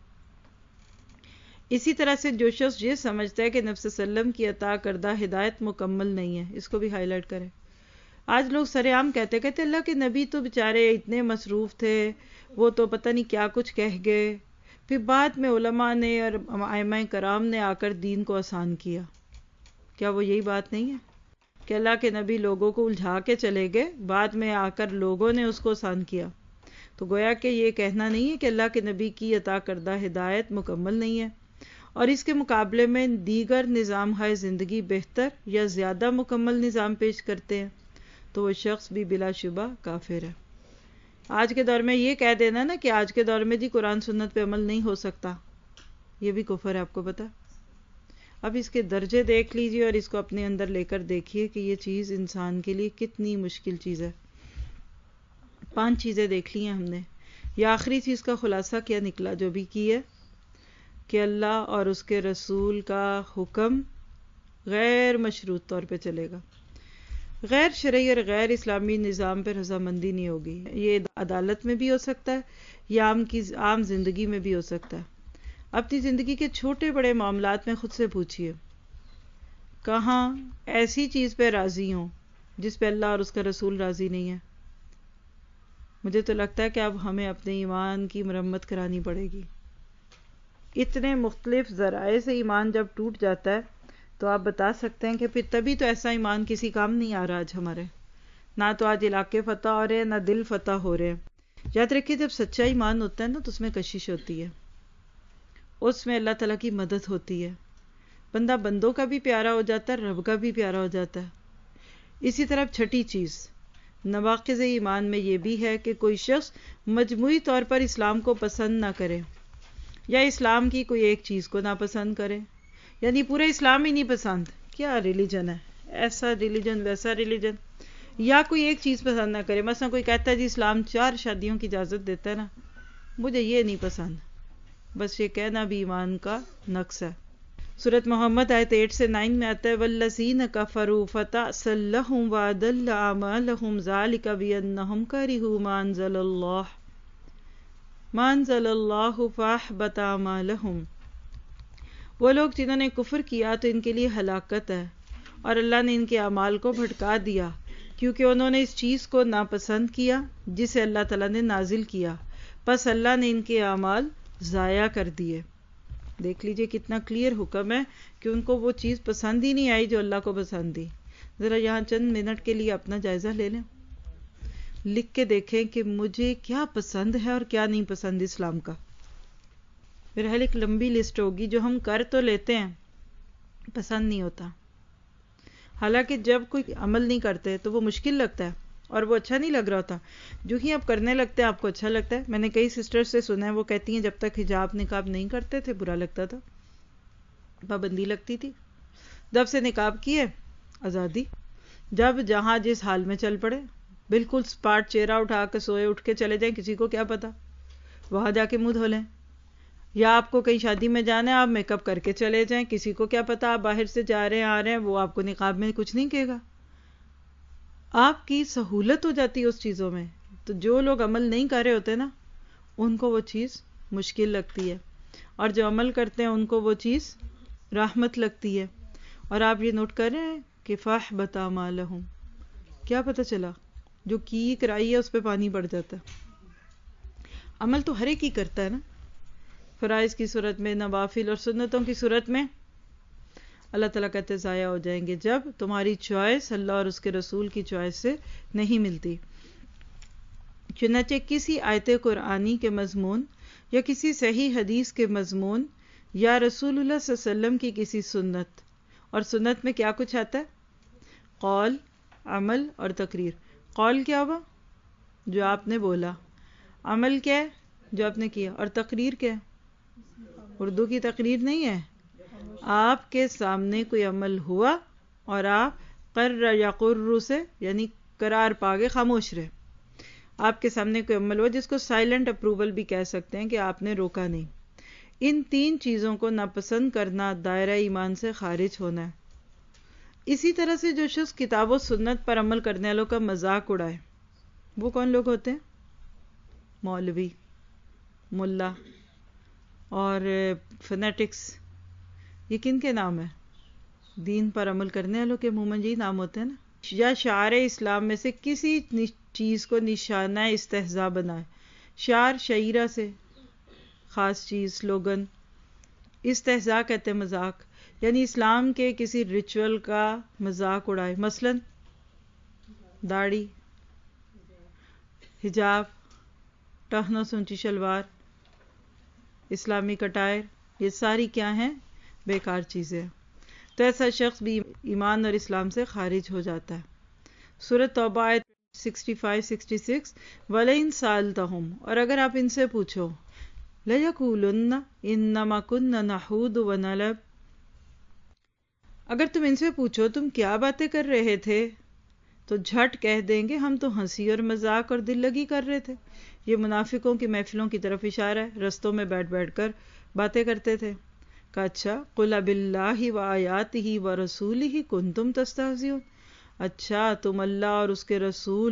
اسی طرح سے جو شخص یہ سمجھتا ہے کہ نبی صلی اللہ علیہ وسلم کی عطا کردہ ہدایت مکمل نہیں ہے، اس کو بھی ہائی لائٹ کریں. آج لوگ سر عام کہتے اللہ کے نبی تو بیچارے اتنے مصروف تھے، وہ تو پتہ نہیں کیا کچھ کہہ گئے. پھر بعد میں علماء نے اور ائمہ کرام نے آ کر دین کو آسان کیا. کیا وہ یہی بات نہیں ہے کہ اللہ کے نبی لوگوں کو الجھا کے چلے گئے، بعد میں آ کر لوگوں نے اس کو آسان کیا؟ تو گویا کہ یہ کہنا نہیں ہے کہ اللہ کے نبی کی عطا کردہ ہدایت مکمل نہیں ہے اور اس کے مقابلے میں دیگر نظام ہائے زندگی بہتر یا زیادہ مکمل نظام پیش کرتے ہیں، تو وہ شخص بھی بلا شبہ کافر ہے. آج کے دور میں یہ کہہ دینا نا کہ آج کے دور میں جی قرآن سنت پہ عمل نہیں ہو سکتا، یہ بھی کفر ہے، آپ کو پتا. اب اس کے درجے دیکھ لیجئے اور اس کو اپنے اندر لے کر دیکھیے کہ یہ چیز انسان کے لیے کتنی مشکل چیز ہے. 5 چیزیں دیکھ لی ہیں ہم نے. یہ آخری چیز کا خلاصہ کیا نکلا جو بھی کی ہے کہ اللہ اور اس کے رسول کا حکم غیر مشروط طور پہ چلے گا. غیر شرعی اور غیر اسلامی نظام پہ رضامندی نہیں ہوگی. یہ عدالت میں بھی ہو سکتا ہے یا عام زندگی میں بھی ہو سکتا ہے. اپنی زندگی کے چھوٹے بڑے معاملات میں خود سے پوچھئے کہاں ایسی چیز پہ راضی ہوں جس پہ اللہ اور اس کا رسول راضی نہیں ہے. مجھے تو لگتا ہے کہ اب ہمیں اپنے ایمان کی مرمت کرانی پڑے گی. اتنے مختلف ذرائع سے ایمان جب ٹوٹ جاتا ہے تو آپ بتا سکتے ہیں کہ پھر تبھی تو ایسا ایمان کسی کام نہیں آ رہا آج ہمارے. نہ تو آج علاقے فتح ہو رہے ہیں، نہ دل فتح ہو رہے ہیں. یاد رکھیے جب سچا ایمان ہوتا ہے نا تو اس میں کشش ہوتی ہے، اس میں اللہ تعالیٰ کی مدد ہوتی ہے. بندہ بندوں کا بھی پیارا ہو جاتا ہے، رب کا بھی پیارا ہو جاتا ہے. اسی طرح 6ٹھی چیز نواقض ایمان میں یہ بھی ہے کہ کوئی شخص مجموعی طور پر اسلام کو پسند نہ کرے یا اسلام کی کوئی ایک چیز کو ناپسند کرے، یعنی پورا اسلام ہی نہیں پسند. کیا ریلیجن ہے، ایسا ریلیجن ویسا ریلیجن، یا کوئی ایک چیز پسند نہ کرے. مثلا کوئی کہتا ہے جی اسلام 4 شادیوں کی اجازت دیتا ہے نا، مجھے یہ نہیں پسند. بس یہ کہنا بھی ایمان کا نقص ہے. سورۃ محمد آیت 8 سے 9 میں آتا ہے وَالَّذِينَ كَفَرُوا فَتَعْسًا لَّهُمْ وَأَضَلَّ أَعْمَالَهُمْ ذَلِكَ بِأَنَّهُمْ كَرِهُوا مَا أَنزَلَ اللَّهُ فَأَحْبَطَ أَعْمَالَهُمْ. وہ لوگ جنہوں نے کفر کیا تو ان کے لیے ہلاکت ہے اور اللہ نے ان کے اعمال کو بھٹکا دیا کیونکہ انہوں نے اس چیز کو ناپسند کیا جسے اللہ تعالیٰ نے نازل کیا، پس اللہ نے ان کے اعمال ضائع کر دیے. دیکھ لیجئے کتنا کلیئر حکم ہے کہ ان کو وہ چیز پسند ہی نہیں آئی جو اللہ کو پسند تھی. ذرا یہاں چند منٹ کے لیے اپنا جائزہ لے لیں، لکھ کے دیکھیں کہ مجھے کیا پسند ہے اور کیا نہیں پسند اسلام کا. پھر ایک لمبی لسٹ ہوگی جو ہم کر تو لیتے ہیں پسند نہیں ہوتا. حالانکہ جب کوئی عمل نہیں کرتے تو وہ مشکل لگتا ہے اور وہ اچھا نہیں لگ رہا ہوتا. جو ہی آپ کرنے لگتے ہیں آپ کو اچھا لگتا ہے. میں نے کئی سسٹر سے سنا ہے وہ کہتی ہیں جب تک حجاب نقاب نہیں کرتے تھے برا لگتا تھا، پابندی لگتی تھی. جب سے نقاب کیے آزادی، جب جہاں جس حال میں چل پڑے، بالکل سپاٹ چہرہ اٹھا کے سوئے اٹھ کے چلے جائیں، کسی کو کیا پتا، وہاں جا کے منہ دھو لیں. یا آپ کو کہیں شادی میں جانا ہے آپ میک اپ کر کے چلے جائیں، کسی کو کیا پتا آپ باہر سے جا رہے ہیں آ رہے ہیں، وہ آپ کو نقاب میں کچھ نہیں کہے گا. آپ کی سہولت ہو جاتی ہے اس چیزوں میں. تو جو لوگ عمل نہیں کر رہے ہوتے نا ان کو وہ چیز مشکل لگتی ہے اور جو عمل کرتے ہیں ان کو وہ چیز رحمت لگتی ہے. اور آپ یہ نوٹ کر رہے ہیں کہ فَأَحْبَطَ أَعْمَالَهُمْ، کیا پتہ چلا جو کی کرائی ہے اس پہ پانی پڑ جاتا ہے. عمل تو ہر ایک ہی کرتا ہے نا، فرائض کی صورت میں، نوافل اور سنتوں کی صورت میں. اللہ تعالیٰ کہتے ضائع ہو جائیں گے جب تمہاری چوائس اللہ اور اس کے رسول کی چوائس سے نہیں ملتی. چنانچہ کسی آیت قرآنی کے مضمون یا کسی صحیح حدیث کے مضمون یا رسول اللہ صلی اللہ علیہ وسلم کی کسی سنت، اور سنت میں کیا کچھ آتا ہے؟ قول، عمل اور تقریر. قول کیا ہوا؟ جو آپ نے بولا. عمل کیا ہے؟ جو آپ نے کیا. اور تقریر کیا ہے؟ اردو کی تقریر نہیں ہے. آپ کے سامنے کوئی عمل ہوا اور آپ قر یقر سے یعنی قرار پاگے خاموش رہے. آپ کے سامنے کوئی عمل ہوا جس کو سائلنٹ اپروول بھی کہہ سکتے ہیں کہ آپ نے روکا نہیں. ان تین چیزوں کو ناپسند کرنا دائرہ ایمان سے خارج ہونا ہے. اسی طرح سے جو شخص کتاب و سنت پر عمل کرنے والوں کا مذاق اڑائے، وہ کون لوگ ہوتے ہیں؟ مولوی، ملا اور فنیٹکس. یہ کن کے نام ہیں؟ دین پر عمل کرنے والوں کے منہ میں یہی نام ہوتے ہیں نا. یا شعار اسلام میں سے کسی چیز کو نشانہ استہزاء بنائے. شعار شعیرہ سے خاص چیز، سلوگن. استہزاء کہتے ہیں مذاق، یعنی اسلام کے کسی ریچول کا مذاق اڑائے. مثلا داڑھی، حجاب، ٹہنوں سے اونچی شلوار، اسلامی کٹائر، یہ ساری کیا ہیں؟ بیکار چیزیں. تو ایسا شخص بھی ایمان اور اسلام سے خارج ہو جاتا ہے. سورۃ توبہ آیت 65-66 وَلَئِن سَأَلْتَهُمْ، اور اگر آپ ان سے پوچھو، لَيَقُولُنَّ إِنَّمَا كُنَّا نَخُوضُ وَنَلْعَبُ، اگر تم ان سے پوچھو تم کیا باتیں کر رہے تھے، تو جھٹ کہہ دیں گے ہم تو ہنسی اور مذاق اور دل لگی کر رہے تھے. یہ منافقوں کی محفلوں کی طرف اشارہ ہے. رستوں میں بیٹھ بیٹھ کر باتیں کرتے تھے. کہا اچھا، قُلْ أَبِاللَّهِ وَآيَاتِهِ وَرَسُولِهِ كُنْتُمْ تَسْتَهْزِئُونَ، اچھا تم اللہ اور اس کے رسول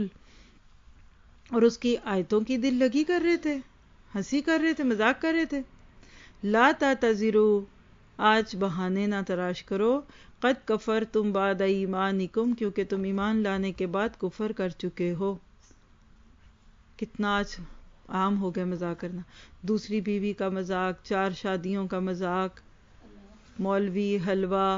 اور اس کی آیتوں کی دل لگی کر رہے تھے، ہنسی کر رہے تھے، مذاق کر رہے تھے. لا تعتذروا، آج بہانے نہ تراش کرو. قد کفرتم بعد ایمانکم، کیونکہ تم ایمان لانے کے بعد کفر کر چکے ہو. کتنا آج عام ہو گیا مذاق کرنا. دوسری بیوی کا مذاق، 4 شادیوں کا مذاق، مولوی حلوہ،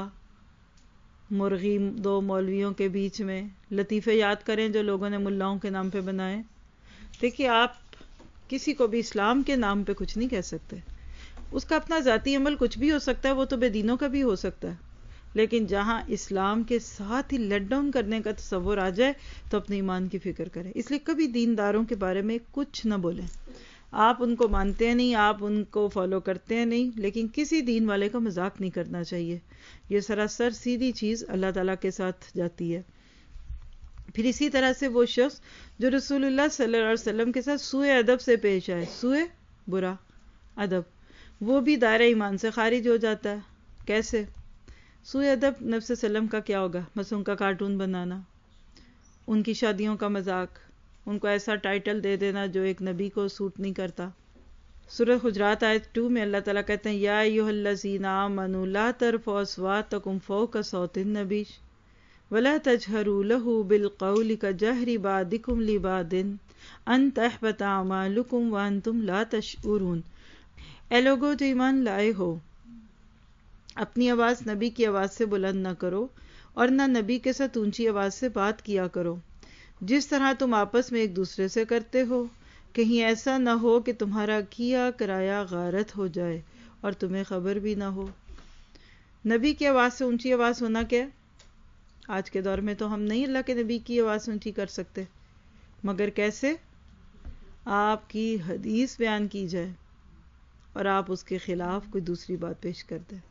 مرغی 2 مولویوں کے بیچ میں. لطیفے یاد کریں جو لوگوں نے ملاؤں کے نام پہ بنائے. دیکھیے آپ کسی کو بھی اسلام کے نام پہ کچھ نہیں کہہ سکتے. اس کا اپنا ذاتی عمل کچھ بھی ہو سکتا ہے، وہ تو بے دینوں کا بھی ہو سکتا ہے، لیکن جہاں اسلام کے ساتھ ہی لیٹ ڈاؤن کرنے کا تصور آ جائے تو اپنے ایمان کی فکر کریں. اس لیے کبھی دینداروں کے بارے میں کچھ نہ بولیں. آپ ان کو مانتے ہیں نہیں، آپ ان کو فالو کرتے ہیں نہیں، لیکن کسی دین والے کا مذاق نہیں کرنا چاہیے. یہ سراسر سیدھی چیز اللہ تعالیٰ کے ساتھ جاتی ہے. پھر اسی طرح سے وہ شخص جو رسول اللہ صلی اللہ علیہ وسلم کے ساتھ سوء ادب سے پیش آئے، سوء برا ادب، وہ بھی دائرہ ایمان سے خارج ہو جاتا ہے. کیسے؟ سوء ادب نبی صلی اللہ علیہ وسلم کا کیا ہوگا؟ مثلا ان کا کارٹون بنانا، ان کی شادیوں کا مذاق، ان کو ایسا ٹائٹل دے دینا جو ایک نبی کو سوٹ نہیں کرتا. سورہ حجرات آیت 2 میں اللہ تعالیٰ کہتے ہیں یا ایھا الذین آمنوا لا ترفعوا اصواتکم فوق صوت النبی ولا تجہروا لہ بالقول کجہر بعضکم لبعض ان تحبط اعمالکم وانتم لا تشعرون. اے لوگو جو ایمان لائے ہو، اپنی آواز نبی کی آواز سے بلند نہ کرو اور نہ نبی کے ساتھ اونچی آواز سے بات کیا کرو جس طرح تم آپس میں ایک دوسرے سے کرتے ہو. کہیں ایسا نہ ہو کہ تمہارا کیا کرایا غارت ہو جائے اور تمہیں خبر بھی نہ ہو. نبی کی آواز سے اونچی آواز ہونا کیا ہے؟ آج کے دور میں تو ہم نہیں اللہ کے نبی کی آواز اونچی کر سکتے، مگر کیسے؟ آپ کی حدیث بیان کی جائے اور آپ اس کے خلاف کوئی دوسری بات پیش کر دیں.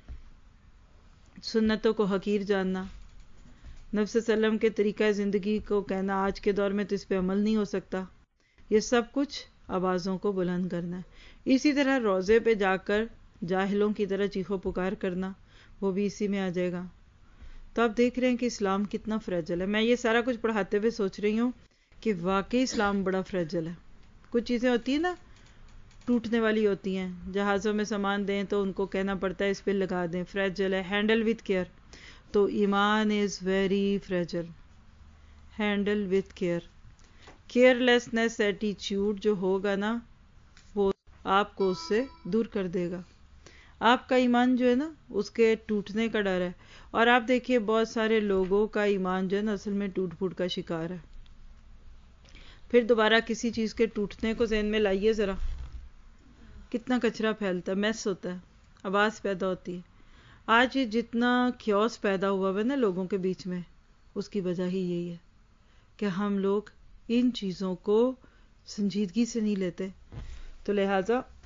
سنتوں کو حقیر جاننا، نبی صلی اللہ علیہ وسلم کے طریقہ زندگی کو کہنا آج کے دور میں تو اس پہ عمل نہیں ہو سکتا، یہ سب کچھ آوازوں کو بلند کرنا ہے. اسی طرح روزے پہ جا کر جاہلوں کی طرح چیخو پکار کرنا، وہ بھی اسی میں آ جائے گا. تو آپ دیکھ رہے ہیں کہ اسلام کتنا فریجل ہے. میں یہ سارا کچھ پڑھاتے ہوئے سوچ رہی ہوں کہ واقعی اسلام بڑا فریجل ہے. کچھ چیزیں ہوتی ہیں نا ٹوٹنے والی ہوتی ہیں، جہازوں میں سامان دیں تو ان کو کہنا پڑتا ہے اس پہ لگا دیں، فریجل ہے، ہینڈل وتھ کیئر. تو ایمان is very fragile, handle with care. Carelessness ایٹیچیوڈ جو ہوگا نا وہ آپ کو اس سے دور کر دے گا. آپ کا ایمان جو ہے نا اس کے ٹوٹنے کا ڈر ہے. اور آپ دیکھیے بہت سارے لوگوں کا ایمان جو ہے نا اصل میں ٹوٹ پھوٹ کا شکار ہے. پھر دوبارہ کسی چیز کے ٹوٹنے کو ذہن میں لائیے ذرا، کتنا کچرا پھیلتا ہے، میس ہوتا ہے، آواز پیدا ہوتی ہے. آج یہ جتنا کیوس پیدا ہوا ہے نا لوگوں کے بیچ میں، اس کی وجہ ہی یہی ہے کہ ہم لوگ ان چیزوں کو سنجیدگی سے نہیں لیتے. تو لہٰذا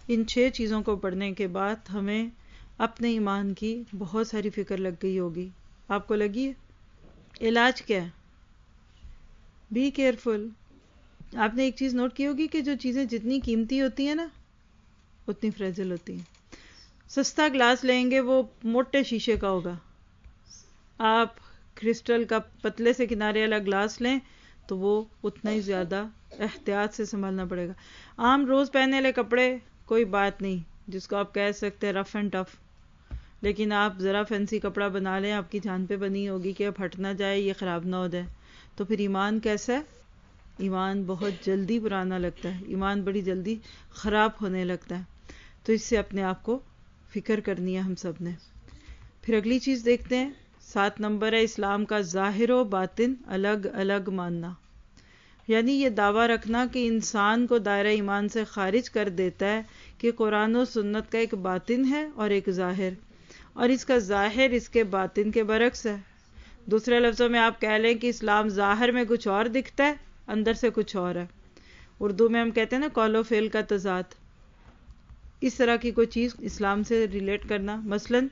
ان 6 چیزوں کو پڑھنے کے بعد ہمیں اپنے ایمان کی بہت ساری فکر لگ گئی ہوگی. آپ کو لگی ہے؟ علاج کیا ہے؟ Be careful. آپ نے ایک چیز نوٹ کی ہوگی کہ جو چیزیں جتنی قیمتی ہوتی ہیں نا اتنی فریجل ہوتی ہیں. سستا گلاس لیں گے وہ موٹے شیشے کا ہوگا. آپ کرسٹل کا پتلے سے کنارے والا گلاس لیں تو وہ اتنا ہی زیادہ احتیاط سے سنبھالنا پڑے گا. عام روز پہننے والے کپڑے کوئی بات نہیں جس کو آپ کہہ سکتے ہیں رف اینڈ ٹف، لیکن آپ ذرا فینسی کپڑا بنا لیں آپ کی جان پہ بنی ہوگی کہ اب ہٹ نہ جائے، یہ خراب نہ ہو جائے. تو پھر ایمان کیسا ہے؟ ایمان بہت جلدی پرانا لگتا ہے، ایمان بڑی جلدی خراب ہونے لگتا ہے. تو اس سے اپنے آپ کو فکر کرنی ہے ہم سب نے. پھر اگلی چیز دیکھتے ہیں، 7 نمبر ہے اسلام کا ظاہر و باطن الگ الگ ماننا. یعنی یہ دعویٰ رکھنا کہ انسان کو دائرہ ایمان سے خارج کر دیتا ہے کہ قرآن و سنت کا ایک باطن ہے اور ایک ظاہر، اور اس کا ظاہر اس کے باطن کے برعکس ہے. دوسرے لفظوں میں آپ کہہ لیں کہ اسلام ظاہر میں کچھ اور دکھتا ہے، اندر سے کچھ اور ہے. اردو میں ہم کہتے ہیں نا قول و فعل کا تضاد. اس طرح کی کوئی چیز اسلام سے ریلیٹ کرنا. مثلاً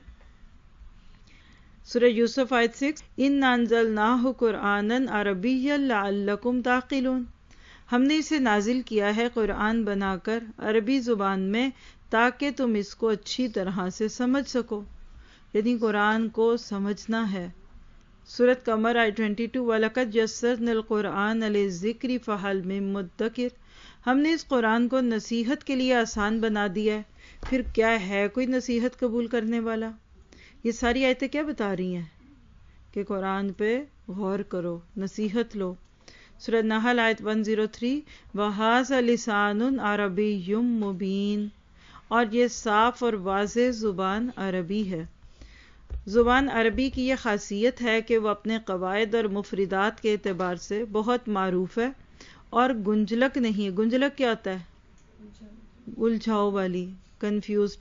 سورہ یوسف آیت 6، اِنَّا أَنزَلْنَاهُ قُرْآنًا عَرَبِيًّا لَعَلَّكُمْ تَعْقِلُونَ. ہم نے اسے نازل کیا ہے قرآن بنا کر عربی زبان میں تاکہ تم اس کو اچھی طرح سے سمجھ سکو. یعنی قرآن کو سمجھنا ہے. سورۃ قمر آیت 22، وَلَقَدْ يَسَّرْنَا الْقُرْآنَ لِلذِّكْرِ فَهَلْ مِن مُدَّكِرٍ. ہم نے اس قرآن کو نصیحت کے لیے آسان بنا دیا ہے، پھر کیا ہے کوئی نصیحت قبول کرنے والا؟ یہ ساری آیتیں کیا بتا رہی ہیں؟ کہ قرآن پہ غور کرو، نصیحت لو. سورۃ نحل آیت 103، وَهَٰذَا لِسَانٌ عَرَبِيٌّ مُبِينٌ. اور یہ صاف اور واضح زبان عربی ہے. زبان عربی کی یہ خاصیت ہے کہ وہ اپنے قواعد اور مفردات کے اعتبار سے بہت معروف ہے اور گنجلک نہیں ہے. گنجلک کیا ہوتا ہے؟ الجھاؤ والی، کنفیوزڈ.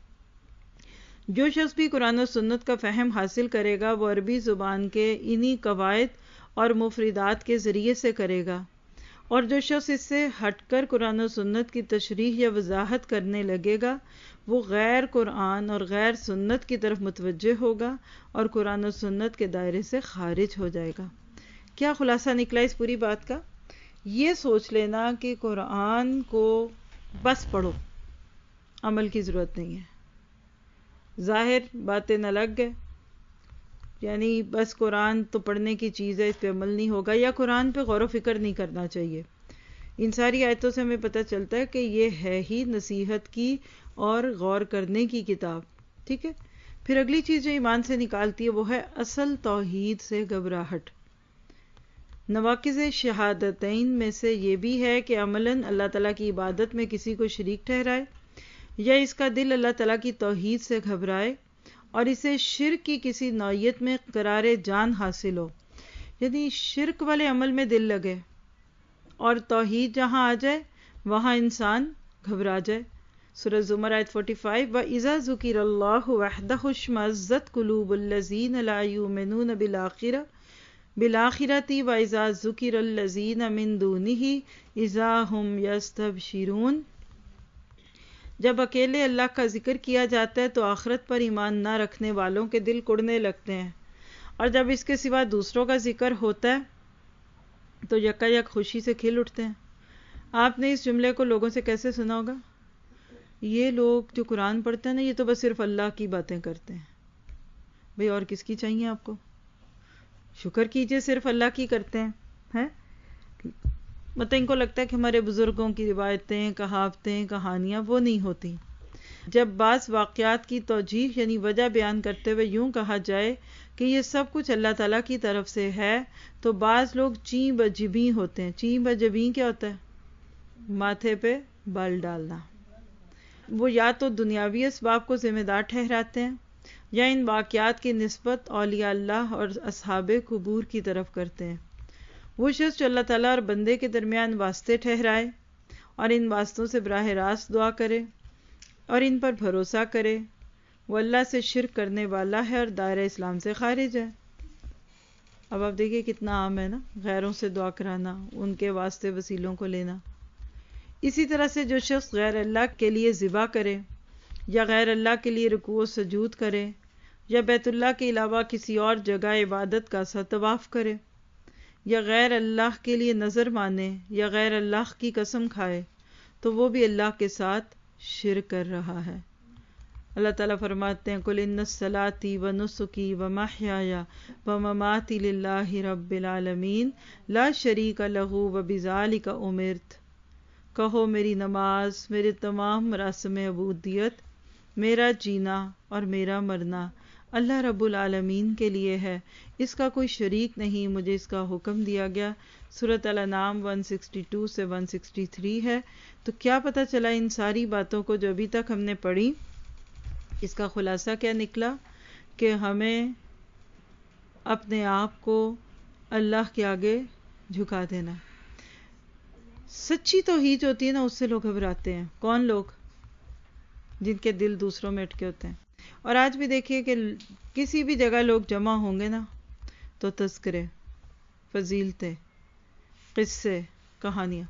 جو شخص بھی قرآن و سنت کا فہم حاصل کرے گا وہ عربی زبان کے انہی قواعد اور مفردات کے ذریعے سے کرے گا، اور جو شخص اس سے ہٹ کر قرآن و سنت کی تشریح یا وضاحت کرنے لگے گا وہ غیر قرآن اور غیر سنت کی طرف متوجہ ہوگا اور قرآن و سنت کے دائرے سے خارج ہو جائے گا. کیا خلاصہ نکلا اس پوری بات کا؟ یہ سوچ لینا کہ قرآن کو بس پڑھو، عمل کی ضرورت نہیں ہے. ظاہر باطن الگ ہے، یعنی بس قرآن تو پڑھنے کی چیز ہے، اس پہ عمل نہیں ہوگا، یا قرآن پہ غور و فکر نہیں کرنا چاہیے. ان ساری آیتوں سے ہمیں پتہ چلتا ہے کہ یہ ہے ہی نصیحت کی اور غور کرنے کی کتاب. ٹھیک ہے. پھر اگلی چیز جو ایمان سے نکالتی ہے وہ ہے اصل توحید سے گھبراہٹ. نواقض شہادتین میں سے یہ بھی ہے کہ عملاً اللہ تعالیٰ کی عبادت میں کسی کو شریک ٹھہرائے، یا اس کا دل اللہ تعالیٰ کی توحید سے گھبرائے اور اسے شرک کی کسی نوعیت میں قرار جان حاصل ہو. یعنی شرک والے عمل میں دل لگے اور توحید جہاں آ جائے وہاں انسان گھبرا جائے. سورہ زمر آیت 45، وَإِذَا ذُكِرَ اللَّهُ وَحْدَهُ اشْمَأَزَّتْ قُلُوبُ الَّذِينَ لَا يُؤْمِنُونَ بِالْآخِرَةِ وَإِذَا ذُكِرَ الَّذِينَ مِن دُونِهِ إِذَا هُمْ يَسْتَبْشِرُونَ. جب اکیلے اللہ کا ذکر کیا جاتا ہے تو آخرت پر ایمان نہ رکھنے والوں کے دل کڑنے لگتے ہیں، اور جب اس کے سوا دوسروں کا ذکر ہوتا ہے تو یکا یک خوشی سے کھل اٹھتے ہیں. آپ نے اس جملے کو لوگوں سے کیسے سنا ہوگا؟ یہ لوگ جو قرآن پڑھتے ہیں نا یہ تو بس صرف اللہ کی باتیں کرتے ہیں. بھئی اور کس کی چاہیے آپ کو؟ شکر کیجئے صرف اللہ کی کرتے ہیں. مطلب ان کو لگتا ہے کہ ہمارے بزرگوں کی روایتیں، کہاوتیں، کہانیاں وہ نہیں ہوتی. جب بعض واقعات کی توجیہ یعنی وجہ بیان کرتے ہوئے یوں کہا جائے کہ یہ سب کچھ اللہ تعالیٰ کی طرف سے ہے تو بعض لوگ چیں بجبیں ہوتے ہیں. چیں بجبیں کیا ہوتا ہے؟ ماتھے پہ بال ڈالنا. وہ یا تو دنیاوی اسباب کو ذمہ دار ٹھہراتے ہیں یا ان واقعات کی نسبت اولیاء اللہ اور اصحاب قبور کی طرف کرتے ہیں. وہ شخص جو اللہ تعالیٰ اور بندے کے درمیان واسطے ٹھہرائے اور ان واسطوں سے براہ راست دعا کرے اور ان پر بھروسہ کرے وہ اللہ سے شرک کرنے والا ہے اور دائرہ اسلام سے خارج ہے. اب آپ دیکھیں کتنا عام ہے نا غیروں سے دعا کرانا، ان کے واسطے وسیلوں کو لینا. اسی طرح سے جو شخص غیر اللہ کے لیے ذبح کرے یا غیر اللہ کے لیے رکوع و سجود کرے یا بیت اللہ کے علاوہ کسی اور جگہ عبادت کا سا طواف کرے یا غیر اللہ کے لیے نظر مانے یا غیر اللہ کی قسم کھائے تو وہ بھی اللہ کے ساتھ شرک کر رہا ہے۔ اللہ تعالیٰ فرماتے ہیں قُلْ إِنَّ صَلَاتِي وَنُسُكِي وَمَحْيَايَ وَمَمَاتِي لِلَّهِ رَبِّ الْعَالَمِينَ لَا شَرِيكَ لَهُ وَبِذَلِكَ أُمِرْتُ، کہو میری نماز، میرے تمام مراسم عبودیت، میرا جینا اور میرا مرنا اللہ رب العالمین کے لیے ہے، اس کا کوئی شریک نہیں، مجھے اس کا حکم دیا گیا۔ سورۃ الانعام 162 سے 163 ہے۔ تو کیا پتہ چلا ان ساری باتوں کو جو ابھی تک ہم نے پڑھی، اس کا خلاصہ کیا نکلا کہ ہمیں اپنے آپ کو اللہ کے آگے جھکا دینا۔ سچی توحید ہوتی ہے نا، اس سے لوگ گھبراتے ہیں۔ کون لوگ؟ جن کے دل دوسروں میں اٹکے ہوتے ہیں۔ اور آج بھی دیکھیے کہ کسی بھی جگہ لوگ جمع ہوں گے نا تو تذکرے، فضیلتیں، قصے، کہانیاں،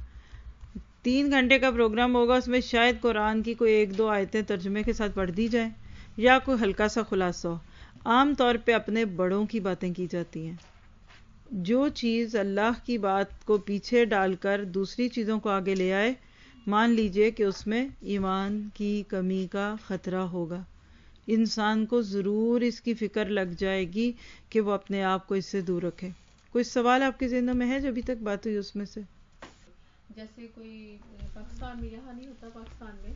3 گھنٹے کا پروگرام ہوگا، اس میں شاید قرآن کی کوئی 1-2 آیتیں ترجمے کے ساتھ پڑھ دی جائیں یا کوئی ہلکا سا خلاصہ ہو۔ عام طور پہ اپنے بڑوں کی باتیں کی جاتی ہیں۔ جو چیز اللہ کی بات کو پیچھے ڈال کر دوسری چیزوں کو آگے لے آئے، مان لیجئے کہ اس میں ایمان کی کمی کا خطرہ ہوگا۔ انسان کو ضرور اس کی فکر لگ جائے گی کہ وہ اپنے آپ کو اس سے دور رکھے۔ کوئی سوال آپ کے ذہنوں میں ہے جو ابھی تک بات ہوئی اس میں سے؟ جیسے کوئی پاکستان میں، یہاں نہیں ہوتا پاکستان میں،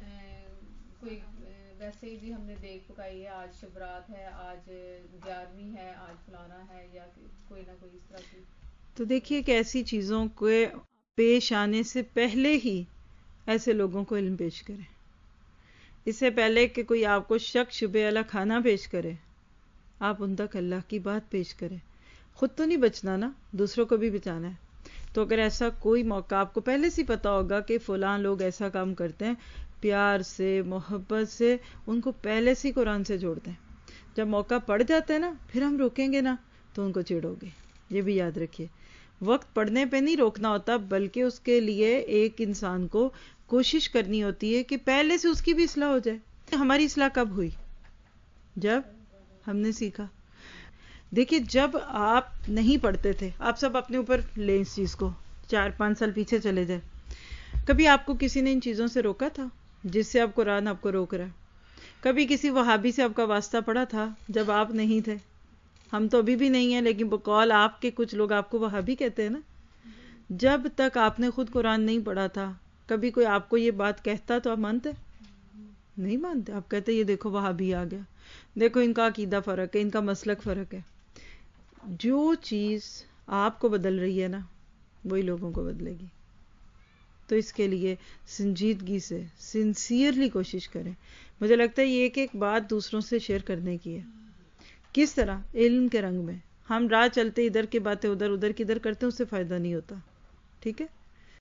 کوئی ویسے ہی بھی ہم نے دیکھ پکائی ہے، آج شبرات ہے، آج 11ویں ہے، آج فلانا ہے، یا کوئی نہ کوئی اس طرح کی۔ تو دیکھیے کہ ایسی چیزوں کے پیش آنے سے پہلے ہی ایسے لوگوں کو علم پیش کریں، اس سے پہلے کہ کوئی آپ کو شک شبہ والا کھانا پیش کرے، آپ ان تک اللہ کی بات پیش کریں۔ خود تو نہیں بچنا نا، دوسروں کو بھی بچانا ہے۔ تو اگر ایسا کوئی موقع آپ کو پہلے سے پتا ہوگا کہ فلاں لوگ ایسا کام کرتے ہیں، پیار سے، محبت سے ان کو پہلے سے قرآن سے جوڑ دیں۔ جب موقع پڑ جاتا ہے نا، پھر ہم روکیں گے نا تو ان کو چڑھو گے۔ یہ بھی یاد رکھیے، وقت پڑنے پہ نہیں روکنا ہوتا، بلکہ اس کے لیے ایک انسان کو کوشش کرنی ہوتی ہے کہ پہلے سے اس کی بھی اصلاح ہو جائے۔ ہماری اصلاح کب ہوئی؟ جب ہم نے سیکھا۔ دیکھیے جب آپ نہیں پڑھتے تھے، آپ سب اپنے اوپر لیں اس چیز کو، 4-5 سال پیچھے چلے جائیں، کبھی آپ کو کسی نے ان چیزوں سے روکا تھا جس سے اب قرآن آپ کو روک رہا ہے؟ کبھی کسی وہابی سے آپ کا واسطہ پڑا تھا جب آپ نہیں تھے؟ ہم تو ابھی بھی نہیں ہیں، لیکن بقول آپ کے کچھ لوگ آپ کو وہابی کہتے ہیں نا۔ جب تک آپ نے خود قرآن نہیں پڑھا تھا، کبھی کوئی آپ کو یہ بات کہتا تو آپ مانتے؟ نہیں مانتے، آپ کہتے یہ دیکھو وہابی آ گیا، دیکھو ان کا عقیدہ فرق ہے، ان کا مسلک فرق ہے۔ جو چیز آپ کو بدل رہی ہے نا، وہی لوگوں کو بدلے گی۔ تو اس کے لیے سنجیدگی سے، سنسیئرلی کوشش کریں۔ مجھے لگتا ہے یہ ایک ایک بات دوسروں سے شیئر کرنے کی ہے۔ کس طرح؟ علم کے رنگ میں۔ ہم راہ چلتے ادھر کی باتیں ادھر، ادھر کی ادھر کرتے ہیں، اس سے فائدہ نہیں ہوتا۔ ٹھیک ہے؟